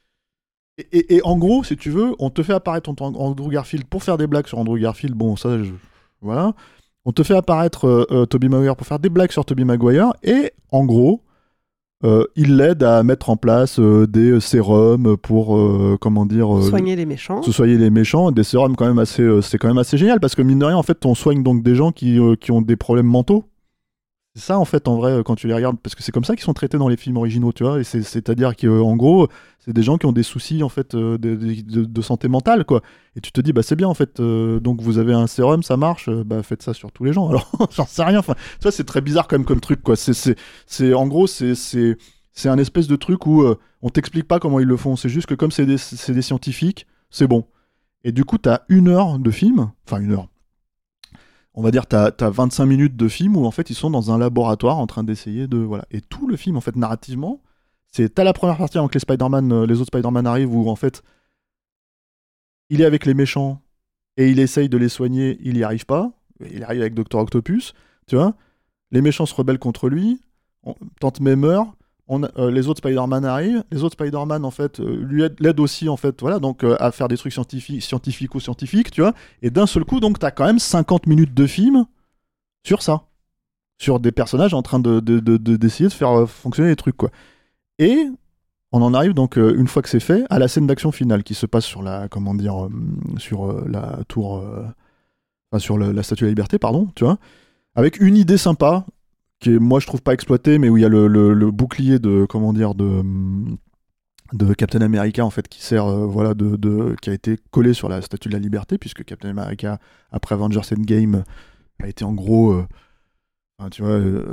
Et, et, et en gros, si tu veux, on te fait apparaître Andrew Garfield pour faire des blagues sur Andrew Garfield. Bon, ça, je... voilà. On te fait apparaître euh, euh, Tobey Maguire pour faire des blagues sur Tobey Maguire. Et en gros, euh, il l'aide à mettre en place euh, des sérums pour, euh, comment dire... Euh, soigner les méchants. Se soigner les méchants. Des sérums quand même assez... Euh, c'est quand même assez génial parce que mine de rien, en fait, on soigne donc des gens qui, euh, qui ont des problèmes mentaux. C'est ça, en fait, en vrai, quand tu les regardes, parce que c'est comme ça qu'ils sont traités dans les films originaux, tu vois, et c'est, c'est-à-dire qu'en gros, c'est des gens qui ont des soucis, en fait, euh, de, de, de santé mentale, quoi. Et tu te dis, bah, c'est bien, en fait, euh, donc vous avez un sérum, ça marche, euh, bah, faites ça sur tous les gens, alors, j'en sais rien, enfin, tu vois, c'est très bizarre, quand même, comme truc, quoi. C'est, c'est, c'est, en gros, c'est, c'est, c'est un espèce de truc où euh, on t'explique pas comment ils le font, c'est juste que comme c'est des, c'est des scientifiques, c'est bon. Et du coup, t'as une heure de film, enfin, une heure. On va dire, t'as, t'as vingt-cinq minutes de film où en fait ils sont dans un laboratoire en train d'essayer de. Voilà. Et tout le film, en fait, narrativement, c'est. T'as la première partie avant que les Spider-Man, euh, les autres Spider-Man arrivent où en fait il est avec les méchants et il essaye de les soigner, il y arrive pas. Il arrive avec docteur Octopus, tu vois. Les méchants se rebellent contre lui, on... Tante May meurt. On a, euh, les autres Spider-Man arrivent, les autres Spider-Man en fait euh, lui aident, l'aident aussi en fait, voilà, donc euh, à faire des trucs scientifiques, scientifiques ou scientifiques, tu vois. Et d'un seul coup, donc t'as quand même cinquante minutes de film sur ça, sur des personnages en train de, de, de, de d'essayer de faire euh, fonctionner les trucs, quoi. Et on en arrive donc euh, une fois que c'est fait à la scène d'action finale qui se passe sur la, comment dire, euh, sur euh, la tour, euh, enfin sur le, la Statue de la Liberté, pardon, tu vois, avec une idée sympa. qui est, moi, je trouve pas exploité, mais où il y a le, le, le bouclier de, comment dire, de, de Captain America, en fait, qui sert, euh, voilà, de, de, qui a été collé sur la Statue de la Liberté, puisque Captain America, après Avengers Endgame, a été en gros, euh, enfin, tu vois,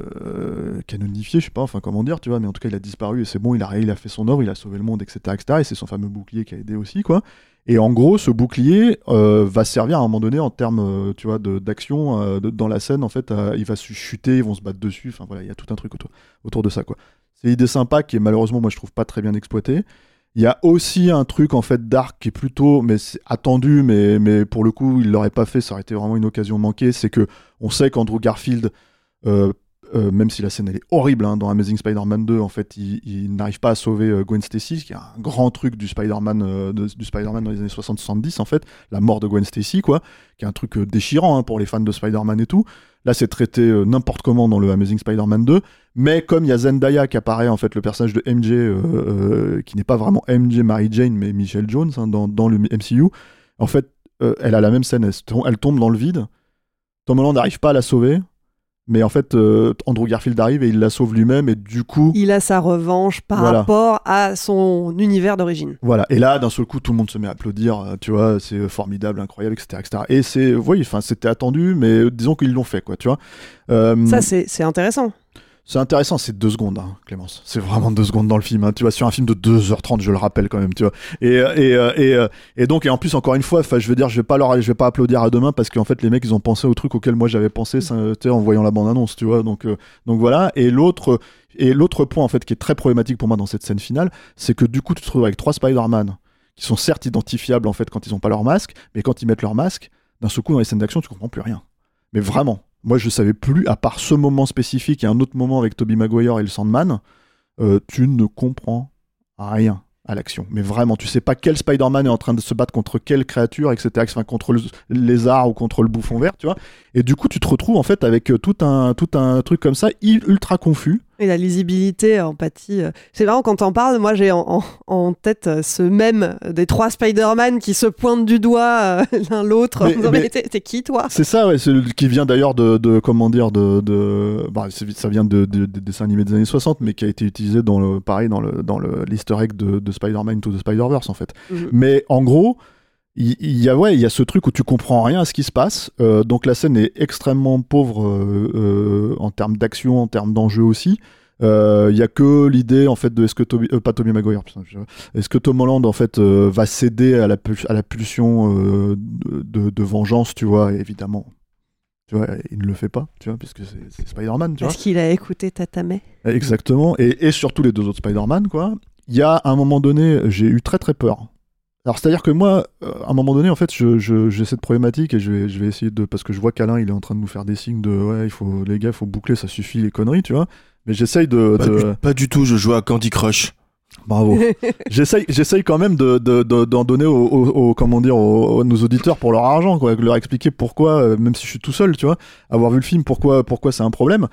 euh, canonifié, je sais pas, enfin, comment dire, tu vois, mais en tout cas, il a disparu et c'est bon, il a, il a fait son œuvre, il a sauvé le monde, et cetera, et cetera, et c'est son fameux bouclier qui a aidé aussi, quoi. Et en gros, ce bouclier euh, va servir à un moment donné en termes, euh, tu vois, de, d'action euh, de, dans la scène. En fait, euh, il va se chuter, ils vont se battre dessus. Enfin voilà, il y a tout un truc autour, autour de ça, quoi. C'est une idée sympa qui est malheureusement, moi, je trouve pas très bien exploitée. Il y a aussi un truc en fait d'arc qui est plutôt, mais c'est attendu, mais mais pour le coup, il l'aurait pas fait, ça aurait été vraiment une occasion manquée. C'est que on sait qu'Andrew Garfield euh, Euh, même si la scène elle est horrible hein, dans Amazing Spider-Man deux, en fait il, il n'arrive pas à sauver euh, Gwen Stacy, qui est un grand truc du Spider-Man, euh, de, du Spider-Man dans les années soixante soixante-dix, en fait, la mort de Gwen Stacy, quoi, qui est un truc euh, déchirant hein, pour les fans de Spider-Man et tout. Là c'est traité euh, n'importe comment dans le Amazing Spider-Man deux, mais comme il y a Zendaya qui apparaît, en fait, le personnage de M J, euh, euh, qui n'est pas vraiment M J Mary Jane mais Michelle Jones hein, dans, dans le M C U, en fait euh, elle a la même scène, elle, elle tombe dans le vide, Tom Holland n'arrive pas à la sauver. Mais en fait, euh, Andrew Garfield arrive et il la sauve lui-même, et du coup... Il a sa revanche par voilà. rapport à son univers d'origine. Voilà, et là, d'un seul coup, tout le monde se met à applaudir, tu vois, c'est formidable, incroyable, et cetera, et cetera. Et c'est, oui, enfin, c'était attendu, mais disons qu'ils l'ont fait, quoi, tu vois. Euh, Ça, c'est, c'est intéressant. C'est intéressant, c'est deux secondes, hein, Clémence. C'est vraiment deux secondes dans le film, hein, tu vois, sur un film de deux heures trente, je le rappelle quand même, tu vois. Et, et, et, et, et donc, et en plus, encore une fois, je veux dire, je vais pas leur, je vais pas applaudir à demain parce qu'en fait, les mecs, ils ont pensé au truc auquel moi j'avais pensé, ça, tu sais, en voyant la bande-annonce, tu vois. Donc, euh, donc voilà. Et l'autre, et l'autre point, en fait, qui est très problématique pour moi dans cette scène finale, c'est que du coup, tu te retrouves avec trois Spider-Man qui sont certes identifiables, en fait, quand ils ont pas leur masque, mais quand ils mettent leur masque, d'un seul coup, dans les scènes d'action, tu comprends plus rien. Mais vraiment. Moi, je savais plus, à part ce moment spécifique et un autre moment avec Tobey Maguire et le Sandman, euh, tu ne comprends rien à l'action. Mais vraiment, tu sais pas quel Spider-Man est en train de se battre contre quelle créature, et cetera. Enfin, contre le lézard ou contre le bouffon vert, tu vois. Et du coup, tu te retrouves en fait avec tout un, tout un truc comme ça, ultra confus. Et la lisibilité, empathie. C'est marrant quand t'en parles, moi j'ai en, en, en tête ce mème des trois Spider-Man qui se pointent du doigt euh, l'un l'autre. Mais, mais, mais t'es, t'es qui toi ? C'est ça, ouais, c'est le, qui vient d'ailleurs de, de comment dire, de, de bah, ça vient de, de, de dessins animés des années soixante, mais qui a été utilisé dans le, pareil, dans le, dans le l'Easter egg de, de Spider-Man Into the Spider-Verse en fait. Mm-hmm. Mais en gros, il, il y a ouais, il y a ce truc où tu comprends rien à ce qui se passe. Euh, donc la scène est extrêmement pauvre euh, euh, en termes d'action, en termes d'enjeu aussi. Il euh, y a que l'idée en fait de est-ce que Toby, euh, pas Tobey Maguire, putain, est-ce que Tom Holland en fait euh, va céder à la, à la pulsion euh, de, de, de vengeance, tu vois, et évidemment. Tu vois, il ne le fait pas, tu vois, puisque c'est, c'est Spider-Man, tu vois. Est-ce qu'il a écouté Tata May ? Exactement, et, et surtout les deux autres Spider-Man, quoi. Il y a un moment donné, j'ai eu très très peur. Alors c'est-à-dire que moi, à un moment donné, en fait, je, je, j'ai cette problématique et je vais, je vais essayer de... Parce que je vois qu'Alain, il est en train de nous faire des signes de... Ouais, il faut, les gars, il faut boucler, ça suffit les conneries, tu vois. Mais j'essaye de... Pas, de... Du, pas du tout, je joue à Candy Crush. Bravo. j'essaye, j'essaye quand même de, de, de, d'en donner aux, aux, aux, comment dire, aux, aux nos auditeurs pour leur argent, quoi, de leur expliquer pourquoi, euh, même si je suis tout seul, tu vois, avoir vu le film, pourquoi, pourquoi c'est un problème.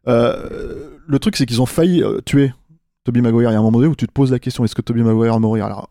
Euh, le truc, c'est qu'ils ont failli euh, tuer Tobey Maguire. Il y a un moment donné où tu te poses la question, est-ce que Tobey Maguire va mourir ? Alors,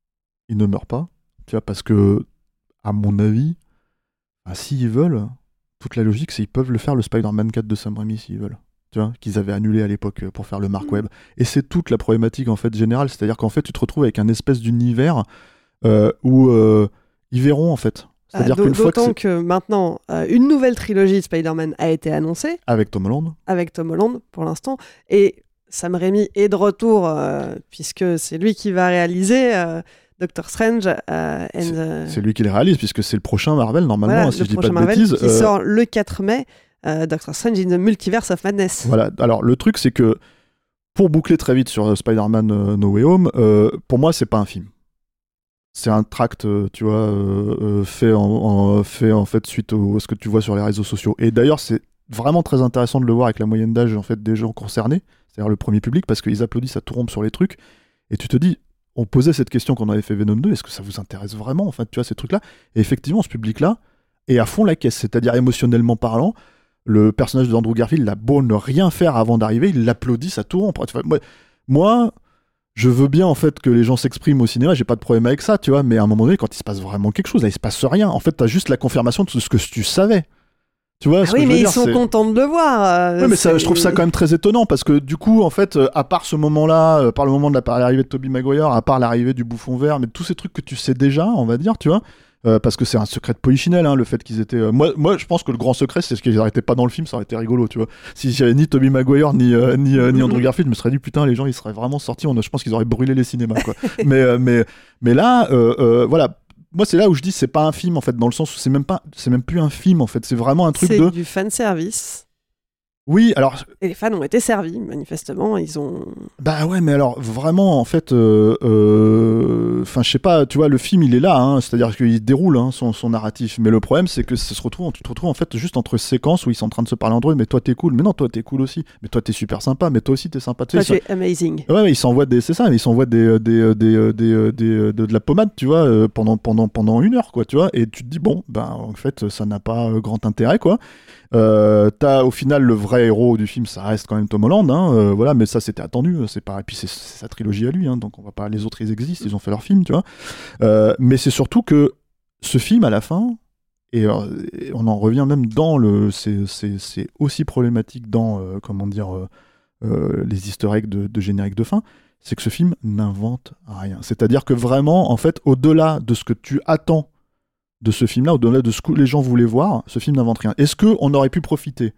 il ne meurt pas, tu vois, parce que, à mon avis, bah, s'ils veulent, toute la logique, c'est qu'ils peuvent le faire le Spider-Man quatre de Sam Raimi, s'ils veulent. Tu vois, qu'ils avaient annulé à l'époque pour faire le Mark Webb. Et c'est toute la problématique en fait générale, c'est-à-dire qu'en fait tu te retrouves avec un espèce d'univers euh, où euh, ils verront en fait. C'est-à-dire ah, qu'une fois d'autant que, que maintenant euh, une nouvelle trilogie de Spider-Man a été annoncée avec Tom Holland, avec Tom Holland pour l'instant, et Sam Raimi est de retour euh, puisque c'est lui qui va réaliser euh, Doctor Strange. Euh, and c'est, the... c'est lui qui le réalise puisque c'est le prochain Marvel normalement, voilà, si je dis pas de Marvel bêtises. Qui euh... sort le quatre mai. Euh, Doctor Strange in the Multiverse of Madness. Voilà, alors le truc c'est que pour boucler très vite sur Spider-Man euh, No Way Home, euh, pour moi c'est pas un film. C'est un tract, euh, tu vois, euh, euh, fait, en, en, fait en fait suite au, à ce que tu vois sur les réseaux sociaux. Et d'ailleurs c'est vraiment très intéressant de le voir avec la moyenne d'âge en fait des gens concernés, c'est-à-dire le premier public, parce qu'ils applaudissent à tout rompre sur les trucs, et tu te dis, on posait cette question quand on avait fait Venom deux, est-ce que ça vous intéresse vraiment en fait, tu vois, ces trucs-là ? Et effectivement, ce public-là est à fond la caisse, c'est-à-dire émotionnellement parlant. Le personnage d'Andrew Garfield, il a beau ne rien faire avant d'arriver, il l'applaudit à tout rompre. Moi, moi, je veux bien en fait que les gens s'expriment au cinéma, j'ai pas de problème avec ça, tu vois, mais à un moment donné, quand il se passe vraiment quelque chose, là, il se passe rien. En fait, t'as juste la confirmation de ce que tu savais. Tu vois Ah ce oui, que je mais veux ils dire, sont c'est... contents de le voir. euh, Ouais, mais ça, c'est- je trouve ça quand même très étonnant parce que du coup, en fait, euh, à part ce moment-là, euh, par le moment de la, par l'arrivée de Tobey Maguire, à part l'arrivée du bouffon vert, mais tous ces trucs que tu sais déjà, on va dire, tu vois, euh, parce que c'est un secret de polichinelle, hein, le fait qu'ils étaient. euh, moi, moi, je pense que le grand secret, c'est ce qu'ils n'arrêtaient pas dans le film, ça aurait été rigolo, tu vois. Si j'avais ni Tobey Maguire ni euh, ni, euh, ni Andrew Garfield, je me serais dit putain, les gens, ils seraient vraiment sortis. On, je pense qu'ils auraient brûlé les cinémas, quoi. mais euh, mais mais là, euh, euh, voilà. Moi, c'est là où je dis c'est pas un film en fait, dans le sens où c'est même pas, c'est même plus un film en fait, c'est vraiment un truc C'est de. du fan service. Oui, alors. Et les fans ont été servis, manifestement. Ils ont. Bah ouais, mais alors vraiment, en fait, euh, euh, enfin, je sais pas, tu vois, le film il est là, hein, c'est-à-dire qu'il déroule hein, son, son narratif. Mais le problème, c'est que ça se retrouve, tu te retrouves en fait juste entre séquences où ils sont en train de se parler entre eux. Mais toi t'es cool, mais non, toi t'es cool aussi. Mais toi t'es super sympa, mais toi aussi t'es sympa. Tu Toi, sais, tu es amazing. Ouais, mais ils s'envoient des, c'est ça, ils s'envoient des, des, des, des, des, des- de, de la pommade, tu vois, euh, pendant, pendant, pendant une heure, quoi, tu vois, et tu te dis bon, ben en fait, ça n'a pas euh, grand intérêt, quoi. Euh, t'as au final le vrai héros du film, ça reste quand même Tom Holland, hein, euh, voilà, mais ça c'était attendu, c'est pas, et puis c'est, c'est sa trilogie à lui, hein, donc on va pas, les autres ils existent, ils ont fait leur film, tu vois. Euh, mais c'est surtout que ce film à la fin. Et, euh, et on en revient même dans le, c'est, c'est, c'est aussi problématique dans, euh, comment dire. Euh, Euh, les easter eggs de, de générique de fin, c'est que ce film n'invente rien. C'est-à-dire que vraiment, en fait, au-delà de ce que tu attends de ce film-là, au-delà de ce que les gens voulaient voir, ce film n'invente rien. Est-ce qu'on aurait pu profiter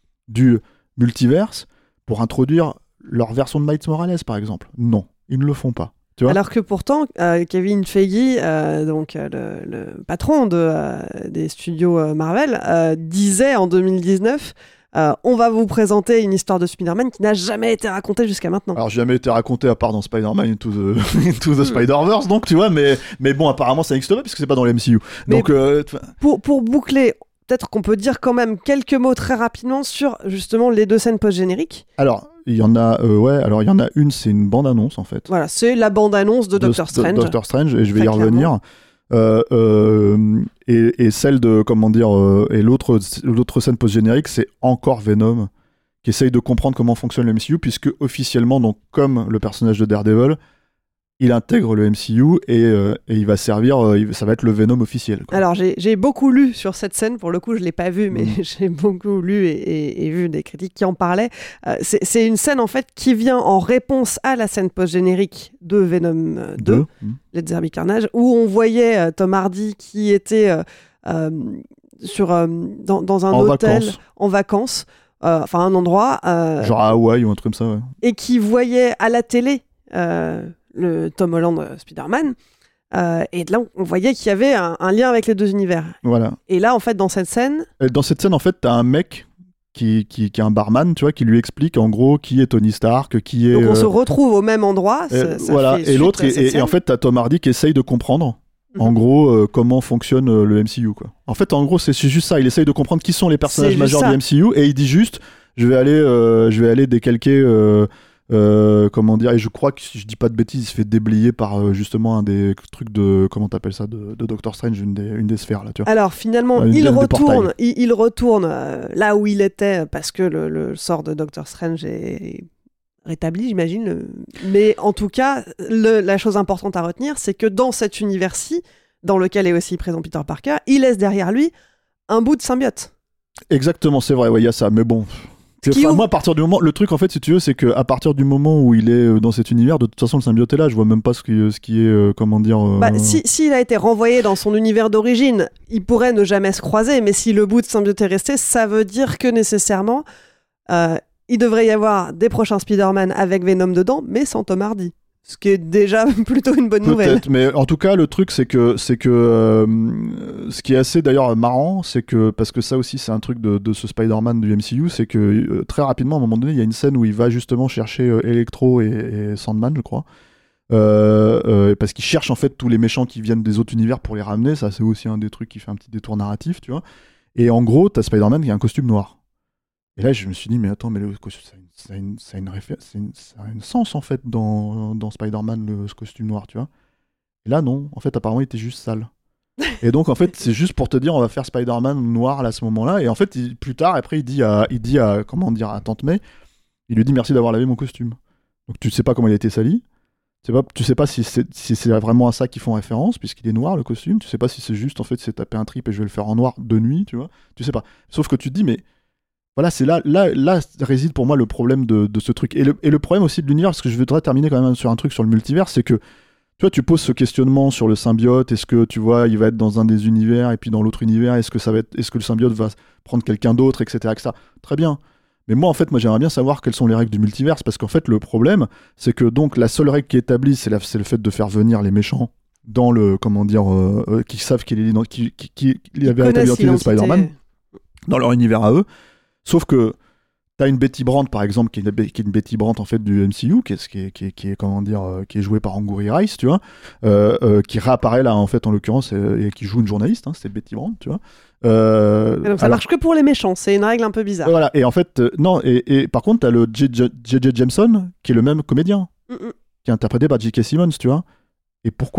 du multiverse pour introduire leur version de Miles Morales, par exemple ? Non, ils ne le font pas. Tu vois ? Alors que pourtant, euh, Kevin Feige, euh, donc euh, le, le patron de, euh, des studios euh, Marvel, euh, disait en deux mille dix-neuf euh, on va vous présenter une histoire de Spider-Man qui n'a jamais été racontée jusqu'à maintenant. Alors, jamais été raconté à part dans Spider-Man Into the, Into the Spider-Verse, donc tu vois, mais, mais bon, apparemment ça n'existe pas puisque c'est pas dans le M C U. Mais Donc, euh, tu- Pour, pour boucler, peut-être qu'on peut dire quand même quelques mots très rapidement sur justement les deux scènes post-génériques. alors, il y en a, euh, ouais, alors il y en a une, c'est une bande-annonce en fait. Voilà, c'est la bande-annonce de Doctor Strange. Doctor Strange, et je vais Très y revenir. Euh, euh, et, et celle de, comment dire, euh, et l'autre, l'autre scène post-générique, c'est encore Venom, qui essaye de comprendre comment fonctionne le M C U, puisque officiellement, donc, comme le personnage de Daredevil, il intègre le M C U et, euh, et il va servir, euh, il- ça va être le Venom officiel, quoi. Alors j'ai, j'ai beaucoup lu sur cette scène, pour le coup je l'ai pas vue, mais Mm. j'ai beaucoup lu et, et- et vu des critiques qui en parlaient. Euh, c'est, c'est une scène en fait qui vient en réponse à la scène post-générique de Venom euh, deux, Deux. Mm. Let's Derby Carnage, où on voyait euh, Tom Hardy qui était euh, euh, sur, euh, dans, dans un En hôtel vacances. en vacances, euh, enfin un endroit, euh, Genre à Hawaï ou un truc comme ça, ouais. et qui voyait à la télé euh, le Tom Holland euh, Spider-Man. Euh, et là, on voyait qu'il y avait un, un lien avec les deux univers. Voilà. Et là, en fait, dans cette scène, Et dans cette scène, en fait, t'as un mec qui, qui, qui est un barman, tu vois, qui lui explique en gros qui est Tony Stark, qui est. donc on euh, se retrouve au même endroit. Euh, ça- ça voilà, fait et suite l'autre, à et, cette et- et scène. en fait, t'as Tom Hardy qui essaye de comprendre, Mhm. en gros, euh, comment fonctionne euh, le M C U, quoi. En fait, en gros, c'est c'est juste ça. Il essaye de comprendre qui sont les personnages C'est majeurs juste du ça. M C U, et il dit juste, je vais aller, euh, je vais aller décalquer, euh, euh, comment dire, et je crois que si je dis pas de bêtises, il se fait déblayer par euh, justement un des trucs de, comment t'appelles ça, de, de Doctor Strange, une des, une des sphères, là, tu vois. Alors finalement, Ouais, une il dizaine de retourne, portails. il, il retourne euh, là où il était parce que le, le sort de Doctor Strange est rétabli, j'imagine. Le- Mais en tout cas, le- la chose importante à retenir, c'est que dans cet univers-ci, dans lequel est aussi présent Peter Parker, il laisse derrière lui un bout de symbiote. Exactement, c'est vrai, ouais, il y a ça, mais bon. Ce qui Enfin, ouvre- moi, à partir du moment, le truc en fait, si tu veux, c'est que à partir du moment où il est euh, dans cet univers, de toute façon, le symbiote est là. Je vois même pas ce qui, ce qui est, euh, comment dire. euh, Bah, si, s'il a été renvoyé dans son univers d'origine, il pourrait ne jamais se croiser, mais si le bout de symbiote est resté, ça veut dire que nécessairement, euh, il devrait y avoir des prochains Spider-Man avec Venom dedans, mais sans Tom Hardy. Ce qui est déjà plutôt une bonne nouvelle. Peut-être, mais en tout cas, le truc, c'est que, c'est que euh, ce qui est assez d'ailleurs marrant, c'est que, parce que ça aussi, c'est un truc de, de ce Spider-Man du M C U, c'est que euh, très rapidement, à un moment donné, il y a une scène où il va justement chercher euh, Electro et, et Sandman, je crois. Euh, euh, parce qu'il cherche en fait tous les méchants qui viennent des autres univers pour les ramener. Ça, c'est aussi un des trucs qui fait un petit détour narratif, tu vois. Et en gros, t'as Spider-Man qui a un costume noir. Et là, je me suis dit, mais attends, mais le costume, ça a une, ça a une, ça a une, réfé- c'est une- ça a un sens en fait dans, dans Spider-Man, le, ce costume noir, tu vois. Et là, non. En fait, apparemment, il était juste sale. Et donc, en fait, c'est juste pour te dire, on va faire Spider-Man noir là, à ce moment-là. Et en fait, il- plus tard, après, il dit à, il dit à, comment dire, à Tante May, il lui dit merci d'avoir lavé mon costume. Donc, tu sais pas comment il a été sali. Tu sais pas, tu sais pas si c'est, si c'est vraiment à ça qu'ils font référence, puisqu'il est noir le costume. Tu sais pas si c'est juste, en fait, c'est taper un trip et je vais le faire en noir de nuit, tu vois. Tu sais pas. Sauf que tu te dis, mais voilà, c'est là, là, là réside pour moi le problème de, de ce truc. Et le, et le problème aussi de l'univers, parce que je voudrais terminer quand même sur un truc sur le multivers, c'est que, tu vois, tu poses ce questionnement sur le symbiote. Est-ce que, tu vois, il va être dans un des univers et puis dans l'autre univers, est-ce que ça va être, est-ce que le symbiote va prendre quelqu'un d'autre, et cetera, et cetera. Très bien. Mais moi, en fait, moi, j'aimerais bien savoir quelles sont les règles du multiverse, parce qu'en fait, le problème, c'est que donc la seule règle qui est établie, c'est, la, c'est le fait de faire venir les méchants dans le, comment dire, euh, euh, qui savent qu'il est qui, qui, qui, qui la véritable identité de Spider-Man dans leur univers à eux. Sauf que t'as une Betty Brant, par exemple, qui est une, qui est une Betty Brant en fait du M C U, qui est, qui est, qui est, qui est comment dire, euh, qui est jouée par Angourie Rice, tu vois, euh, euh, qui réapparaît là en fait en l'occurrence et, et qui joue une journaliste, hein, c'est Betty Brant, tu vois. Euh, donc ça alors, marche que pour les méchants, c'est une règle un peu bizarre. Voilà, et en fait, euh, non, et, et par contre, t'as le J J Jameson, qui est le même comédien, Mm-mm. qui est interprété par J K Simmons, tu vois. Et pourquoi ?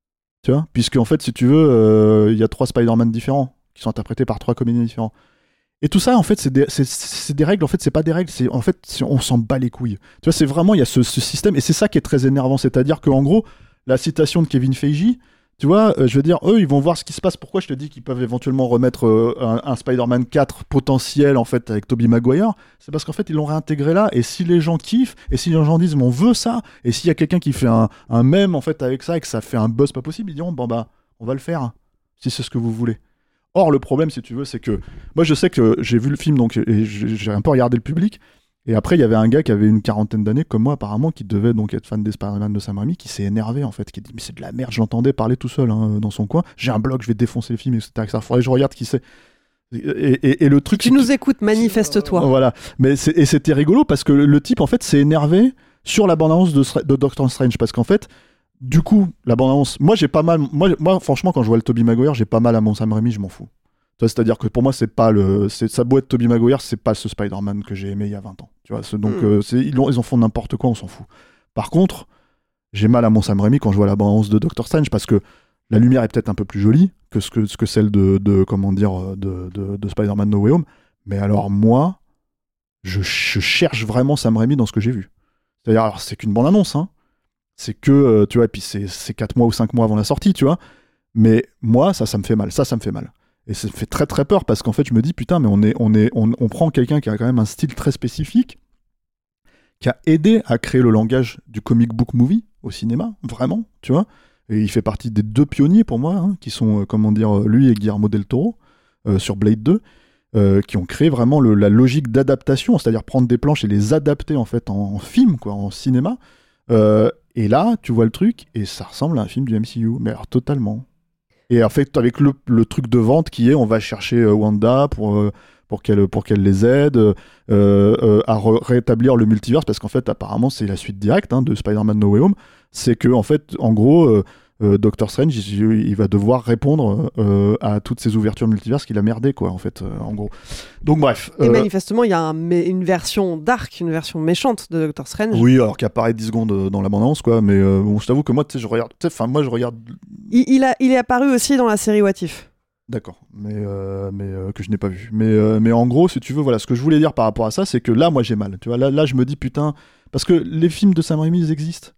Tu vois ? Puisque, en fait, si tu veux, il euh, y a trois Spider-Man différents, qui sont interprétés par trois comédiens différents. Et tout ça, en fait, c'est des, c'est, c'est des règles, en fait, c'est pas des règles, c'est, en fait, c'est, on s'en bat les couilles. Tu vois, c'est vraiment, il y a ce, ce système, et c'est ça qui est très énervant, c'est-à-dire qu'en gros, la citation de Kevin Feige, tu vois, euh, je veux dire, eux, ils vont voir ce qui se passe. Pourquoi je te dis qu'ils peuvent éventuellement remettre euh, un, un Spider-Man quatre potentiel, en fait, avec Tobey Maguire? C'est parce qu'en fait, ils l'ont réintégré là, et si les gens kiffent, et si les gens disent, mais on veut ça, et s'il y a quelqu'un qui fait un, un mème, en fait, avec ça, et que ça fait un buzz pas possible, ils diront, bon, bah, on va le faire, si c'est ce que vous voulez. Or, le problème, si tu veux, c'est que, moi, je sais que j'ai vu le film, donc, et j'ai un peu regardé le public, et après, il y avait un gars qui avait une quarantaine d'années, comme moi, apparemment, qui devait donc être fan des Spider-Man de Sam Raimi, qui s'est énervé, en fait, qui a dit, mais c'est de la merde, je l'entendais parler tout seul, hein, dans son coin, j'ai un blog, je vais défoncer les films, et cetera. Il faudrait que je regarde qui c'est. Et, et, et le truc... Tu nous écoutes, manifeste-toi. Euh, voilà. Mais c'est, et c'était rigolo, parce que le, le type, en fait, s'est énervé sur la bande-annonce de, de Doctor Strange, parce qu'en fait, du coup, la bande-annonce... Moi, j'ai pas mal... Moi, moi, franchement, quand je vois le Tobey Maguire, j'ai pas mal à mon Sam Raimi, je m'en fous. C'est-à-dire que pour moi, c'est pas le, c'est, ça doit être Tobey Maguire, c'est pas ce Spider-Man que j'ai aimé il y a vingt ans. Tu vois, c'est, donc, mm. euh, c'est, ils, ont, ils en font n'importe quoi, on s'en fout. Par contre, j'ai mal à mon Sam Raimi quand je vois la bande-annonce de Doctor Strange, parce que la lumière est peut-être un peu plus jolie que, ce que, ce que celle de, de, comment dire, de, de, de Spider-Man No Way Home. Mais alors, moi, je, je cherche vraiment Sam Raimi dans ce que j'ai vu. C'est-à-dire, alors, c'est qu'une bande-annonce, hein. C'est que, euh, tu vois, et puis c'est, c'est quatre mois ou cinq mois avant la sortie, tu vois. Mais moi, ça, ça me fait mal. Ça, ça me fait mal. Et ça me fait très très peur parce qu'en fait je me dis putain mais on est on est on, on prend quelqu'un qui a quand même un style très spécifique, qui a aidé à créer le langage du comic book movie au cinéma, vraiment, tu vois. Et il fait partie des deux pionniers pour moi, hein, qui sont euh, comment dire lui et Guillermo del Toro euh, sur Blade deux, euh, qui ont créé vraiment le, la logique d'adaptation, c'est-à-dire prendre des planches et les adapter en fait en, en film quoi, en cinéma. Euh, et là tu vois le truc et ça ressemble à un film du M C U, mais alors totalement. Et en fait, avec le, le truc de vente qui est, on va chercher euh, Wanda pour, euh, pour, qu'elle, pour qu'elle les aide euh, euh, à re- rétablir le multiverse, parce qu'en fait, apparemment, c'est la suite directe hein, de Spider-Man No Way Home. C'est que, en fait, en gros, euh, euh, Doctor Strange, il, il va devoir répondre euh, à toutes ces ouvertures multiverses qu'il a merdé, quoi, en fait, euh, en gros. Donc, bref. Et euh, manifestement, il y a un, une version dark, une version méchante de Doctor Strange. Oui, alors qui apparaît dix secondes dans la bande-annonce, quoi, mais euh, bon, je t'avoue que moi, tu sais, je regarde, tu sais, enfin, moi, je regarde. Il, il, a, il est apparu aussi dans la série What If. D'accord, mais, euh, mais euh, que je n'ai pas vu. Mais, euh, mais en gros, si tu veux, voilà, ce que je voulais dire par rapport à ça, c'est que là, moi, j'ai mal. Tu vois, là, là, je me dis, putain, parce que les films de Sam Raimi, ils existent.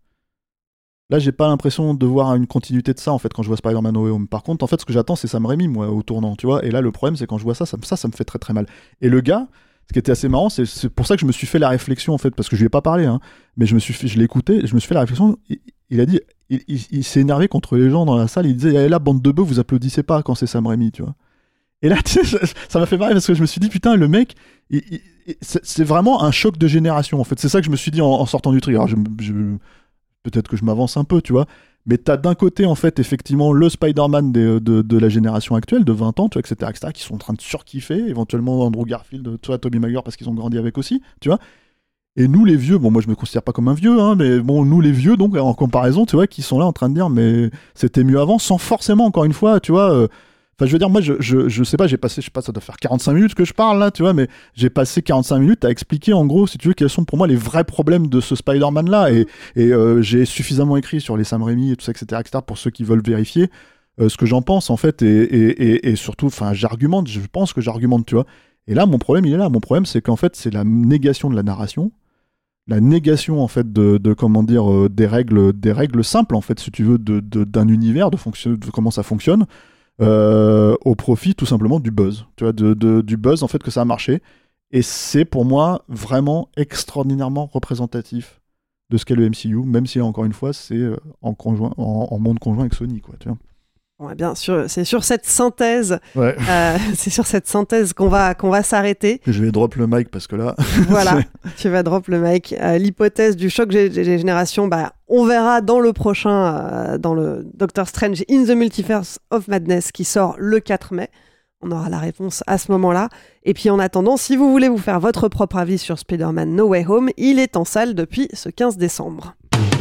Là, j'ai pas l'impression de voir une continuité de ça, en fait, quand je vois Spider-Man No Way Home. Par contre, en fait, ce que j'attends, c'est Sam Raimi, moi, au tournant, tu vois. Et là, le problème, c'est quand je vois ça, ça, ça, ça me fait très, très mal. Et le gars, ce qui était assez marrant, c'est, c'est pour ça que je me suis fait la réflexion, en fait, parce que je lui ai pas parlé, hein, mais je me suis fait, je l'ai écouté, je me suis fait la réflexion, il, il a dit, il, il, il s'est énervé contre les gens dans la salle, il disait, eh, là, bande de bœufs, vous applaudissez pas quand c'est Sam Raimi, tu vois. Et là, tu sais, ça m'a fait marrer parce que je me suis dit, putain, le mec, il, il, c'est, c'est vraiment un choc de génération, en fait. C'est ça que je me suis dit en, en sortant du truc. Alors, je, je, peut-être que je m'avance un peu, tu vois. Mais t'as d'un côté, en fait, effectivement, le Spider-Man de, de, de la génération actuelle, de vingt ans, tu vois, et cetera, et cetera, qui sont en train de surkiffer, éventuellement Andrew Garfield, toi, Tobey Maguire, parce qu'ils ont grandi avec aussi, tu vois. Et nous, les vieux, bon, moi, je me considère pas comme un vieux, hein, mais bon, nous, les vieux, donc, en comparaison, tu vois, qui sont là en train de dire, mais c'était mieux avant, sans forcément, encore une fois, tu vois... Euh, Enfin, je veux dire, moi, je, je, je sais pas, j'ai passé, je sais pas, ça doit faire quarante-cinq minutes que je parle, là, tu vois, mais j'ai passé quarante-cinq minutes à expliquer, en gros, si tu veux, quels sont pour moi les vrais problèmes de ce Spider-Man-là. Et, et euh, j'ai suffisamment écrit sur les Sam Raimi et tout ça, et cetera, et cetera, pour ceux qui veulent vérifier euh, ce que j'en pense, en fait, et, et, et, et surtout, enfin, j'argumente, je pense que j'argumente, tu vois. Et là, mon problème, il est là. Mon problème, c'est qu'en fait, c'est la négation de la narration. la négation en fait de, de comment dire euh, des règles des règles simples en fait si tu veux de, de, d'un univers de, fonction, de comment ça fonctionne euh, au profit tout simplement du buzz, tu vois, de, de, du buzz en fait que ça a marché. Et c'est pour moi vraiment extraordinairement représentatif de ce qu'est le M C U, même si encore une fois c'est en conjoint en, en monde conjoint avec Sony, quoi, tu vois. Ouais, bien sûr, c'est sur cette synthèse, ouais. euh, c'est sur cette synthèse qu'on va qu'on va s'arrêter. Je vais drop le mic parce que là. Voilà, tu vas drop le mic. Euh, l'hypothèse du choc des générations, bah, on verra dans le prochain, euh, dans le Doctor Strange in the Multiverse of Madness qui sort le quatre mai. On aura la réponse à ce moment-là. Et puis en attendant, si vous voulez vous faire votre propre avis sur Spider-Man No Way Home, il est en salle depuis ce quinze décembre.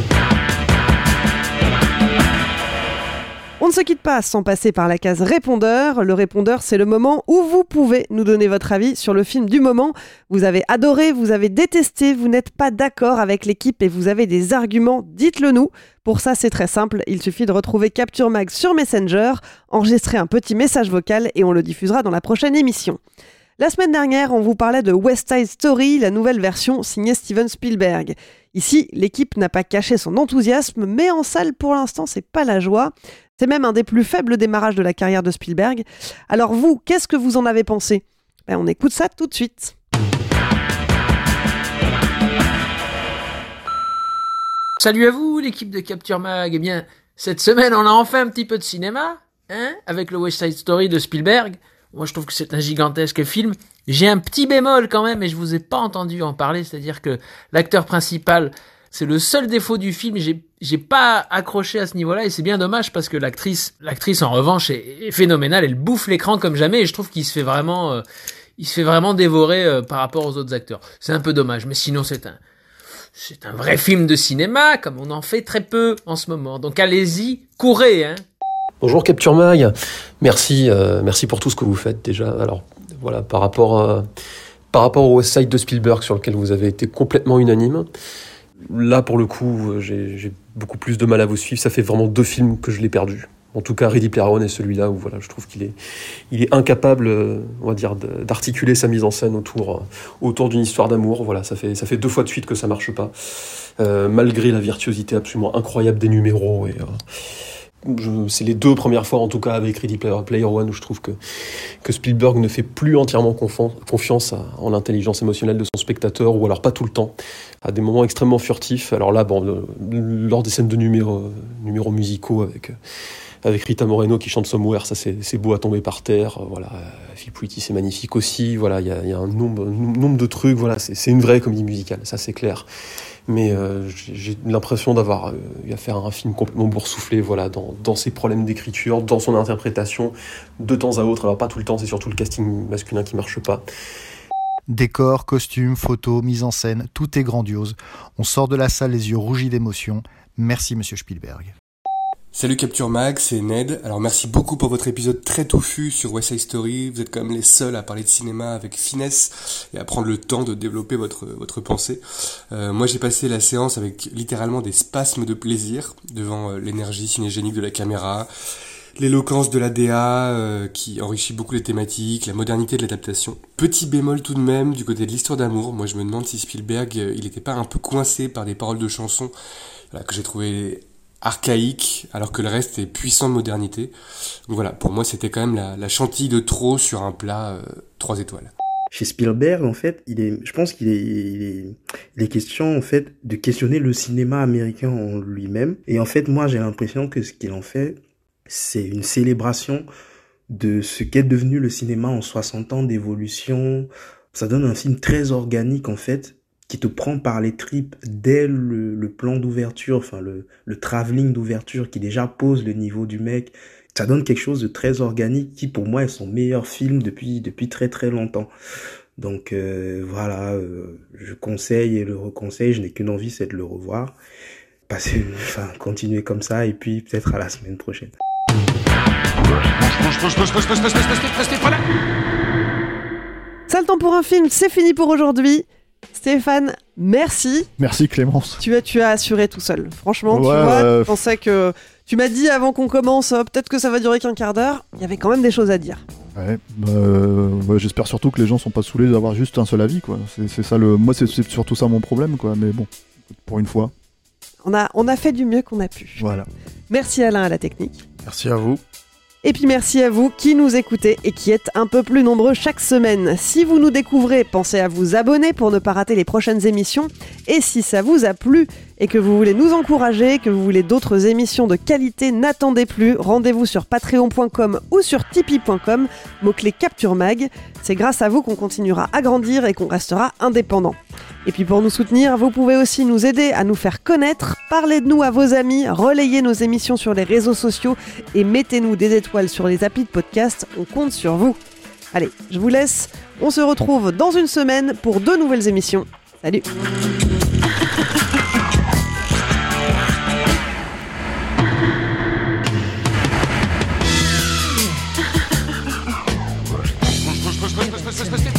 On ne se quitte pas sans passer par la case répondeur. Le répondeur, c'est le moment où vous pouvez nous donner votre avis sur le film du moment. Vous avez adoré, vous avez détesté, vous n'êtes pas d'accord avec l'équipe et vous avez des arguments, dites-le nous. Pour ça, c'est très simple, il suffit de retrouver Capture Mag sur Messenger, enregistrer un petit message vocal et on le diffusera dans la prochaine émission. La semaine dernière, on vous parlait de West Side Story, la nouvelle version signée Steven Spielberg. Ici, l'équipe n'a pas caché son enthousiasme, mais en salle, pour l'instant, c'est pas la joie. C'est même un des plus faibles démarrages de la carrière de Spielberg. Alors vous, qu'est-ce que vous en avez pensé ? Ben, on écoute ça tout de suite. Salut à vous, l'équipe de Capture Mag. Eh bien, cette semaine, on a enfin un petit peu de cinéma, hein, avec le West Side Story de Spielberg. Moi, je trouve que c'est un gigantesque film. J'ai un petit bémol quand même, et je vous ai pas entendu en parler, c'est-à-dire que l'acteur principal, c'est le seul défaut du film. J'ai, j'ai pas accroché à ce niveau-là, et c'est bien dommage parce que l'actrice, l'actrice en revanche est, est phénoménale. Elle bouffe l'écran comme jamais, et je trouve qu'il se fait vraiment, euh, il se fait vraiment dévorer euh, par rapport aux autres acteurs. C'est un peu dommage, mais sinon c'est un, c'est un vrai film de cinéma, comme on en fait très peu en ce moment. Donc allez-y, courez, hein. Bonjour Capture Mag, merci, euh, merci pour tout ce que vous faites déjà. Alors voilà, par rapport, à, par rapport au West Side de Spielberg sur lequel vous avez été complètement unanime, là pour le coup j'ai, j'ai beaucoup plus de mal à vous suivre. Ça fait vraiment deux films que je l'ai perdu. En tout cas, Ready Player One est celui-là où voilà, je trouve qu'il est, il est incapable, on va dire, d'articuler sa mise en scène autour, autour d'une histoire d'amour. Voilà, ça fait, ça fait deux fois de suite que ça marche pas, euh, malgré la virtuosité absolument incroyable des numéros et. Euh, Je, c'est les deux premières fois en tout cas avec Ready Player, Player One où je trouve que, que Spielberg ne fait plus entièrement confan, confiance à, en l'intelligence émotionnelle de son spectateur, ou alors pas tout le temps, à des moments extrêmement furtifs. Alors là, bon, le, lors des scènes de numéros, numéros musicaux avec, avec Rita Moreno qui chante Somewhere, ça c'est, c'est beau à tomber par terre. Voilà, Feel Pretty c'est magnifique aussi. Voilà, il y a, y a un nombre, un nombre de trucs. Voilà, c'est, c'est une vraie comédie musicale, ça c'est clair. Mais euh, j'ai, j'ai l'impression d'avoir euh, eu à faire un film complètement boursouflé, voilà, dans, dans ses problèmes d'écriture, dans son interprétation, de temps à autre. Alors pas tout le temps, c'est surtout le casting masculin qui marche pas. Décor, costumes, photos, mise en scène, tout est grandiose. On sort de la salle les yeux rougis d'émotion. Merci Monsieur Spielberg. Salut Capture Mag, c'est Ned. Alors merci beaucoup pour votre épisode très touffu sur West Side Story. Vous êtes quand même les seuls à parler de cinéma avec finesse et à prendre le temps de développer votre votre pensée. Euh, moi j'ai passé la séance avec littéralement des spasmes de plaisir devant euh, l'énergie cinégénique de la caméra, l'éloquence de la D A euh, qui enrichit beaucoup les thématiques, la modernité de l'adaptation. Petit bémol tout de même du côté de l'histoire d'amour. Moi je me demande si Spielberg euh, il était pas un peu coincé par des paroles de chansons voilà, que j'ai trouvé archaïque, alors que le reste est puissant de modernité. Donc voilà, pour moi c'était quand même la, la chantilly de trop sur un plat euh, trois étoiles. Chez Spielberg, en fait, il est, je pense qu'il est, il est, il est question, en fait, de questionner le cinéma américain en lui-même. Et en fait, moi, j'ai l'impression que ce qu'il en fait, c'est une célébration de ce qu'est devenu le cinéma en soixante ans d'évolution. Ça donne un film très organique, en fait, qui te prend par les tripes dès le, le plan d'ouverture, enfin le, le travelling d'ouverture qui déjà pose le niveau du mec. Ça donne quelque chose de très organique qui pour moi est son meilleur film depuis depuis très très longtemps. Donc euh, voilà, euh, je conseille et le reconseille, je n'ai qu'une envie, c'est de le revoir. Passer, enfin continuer comme ça et puis peut-être à la semaine prochaine. Ça le temps pour un film, c'est fini pour aujourd'hui. Stéphane, merci. Merci Clémence. Tu as, tu as assuré tout seul. Franchement, ouais, tu vois, euh... je pensais que... Tu m'as dit avant qu'on commence, euh, peut-être que ça va durer qu'un quart d'heure. Il y avait quand même des choses à dire. Ouais, bah, euh, ouais, j'espère surtout que les gens sont pas saoulés d'avoir juste un seul avis, quoi. C'est, c'est ça le, moi c'est, c'est surtout ça mon problème, quoi. Mais bon, pour une fois. On a, on a fait du mieux qu'on a pu. Voilà. Merci Alain à la technique. Merci à vous. Et puis merci à vous qui nous écoutez et qui êtes un peu plus nombreux chaque semaine. Si vous nous découvrez, pensez à vous abonner pour ne pas rater les prochaines émissions. Et si ça vous a plu et que vous voulez nous encourager, que vous voulez d'autres émissions de qualité, n'attendez plus. Rendez-vous sur patreon point com ou sur tipeee point com, mot-clé Capture Mag. C'est grâce à vous qu'on continuera à grandir et qu'on restera indépendant. Et puis pour nous soutenir, vous pouvez aussi nous aider à nous faire connaître, parlez de nous à vos amis, relayez nos émissions sur les réseaux sociaux et mettez-nous des étoiles sur les applis de podcast, on compte sur vous. Allez, je vous laisse, on se retrouve dans une semaine pour deux nouvelles émissions. Salut. Push, push, push, push, push, push, push.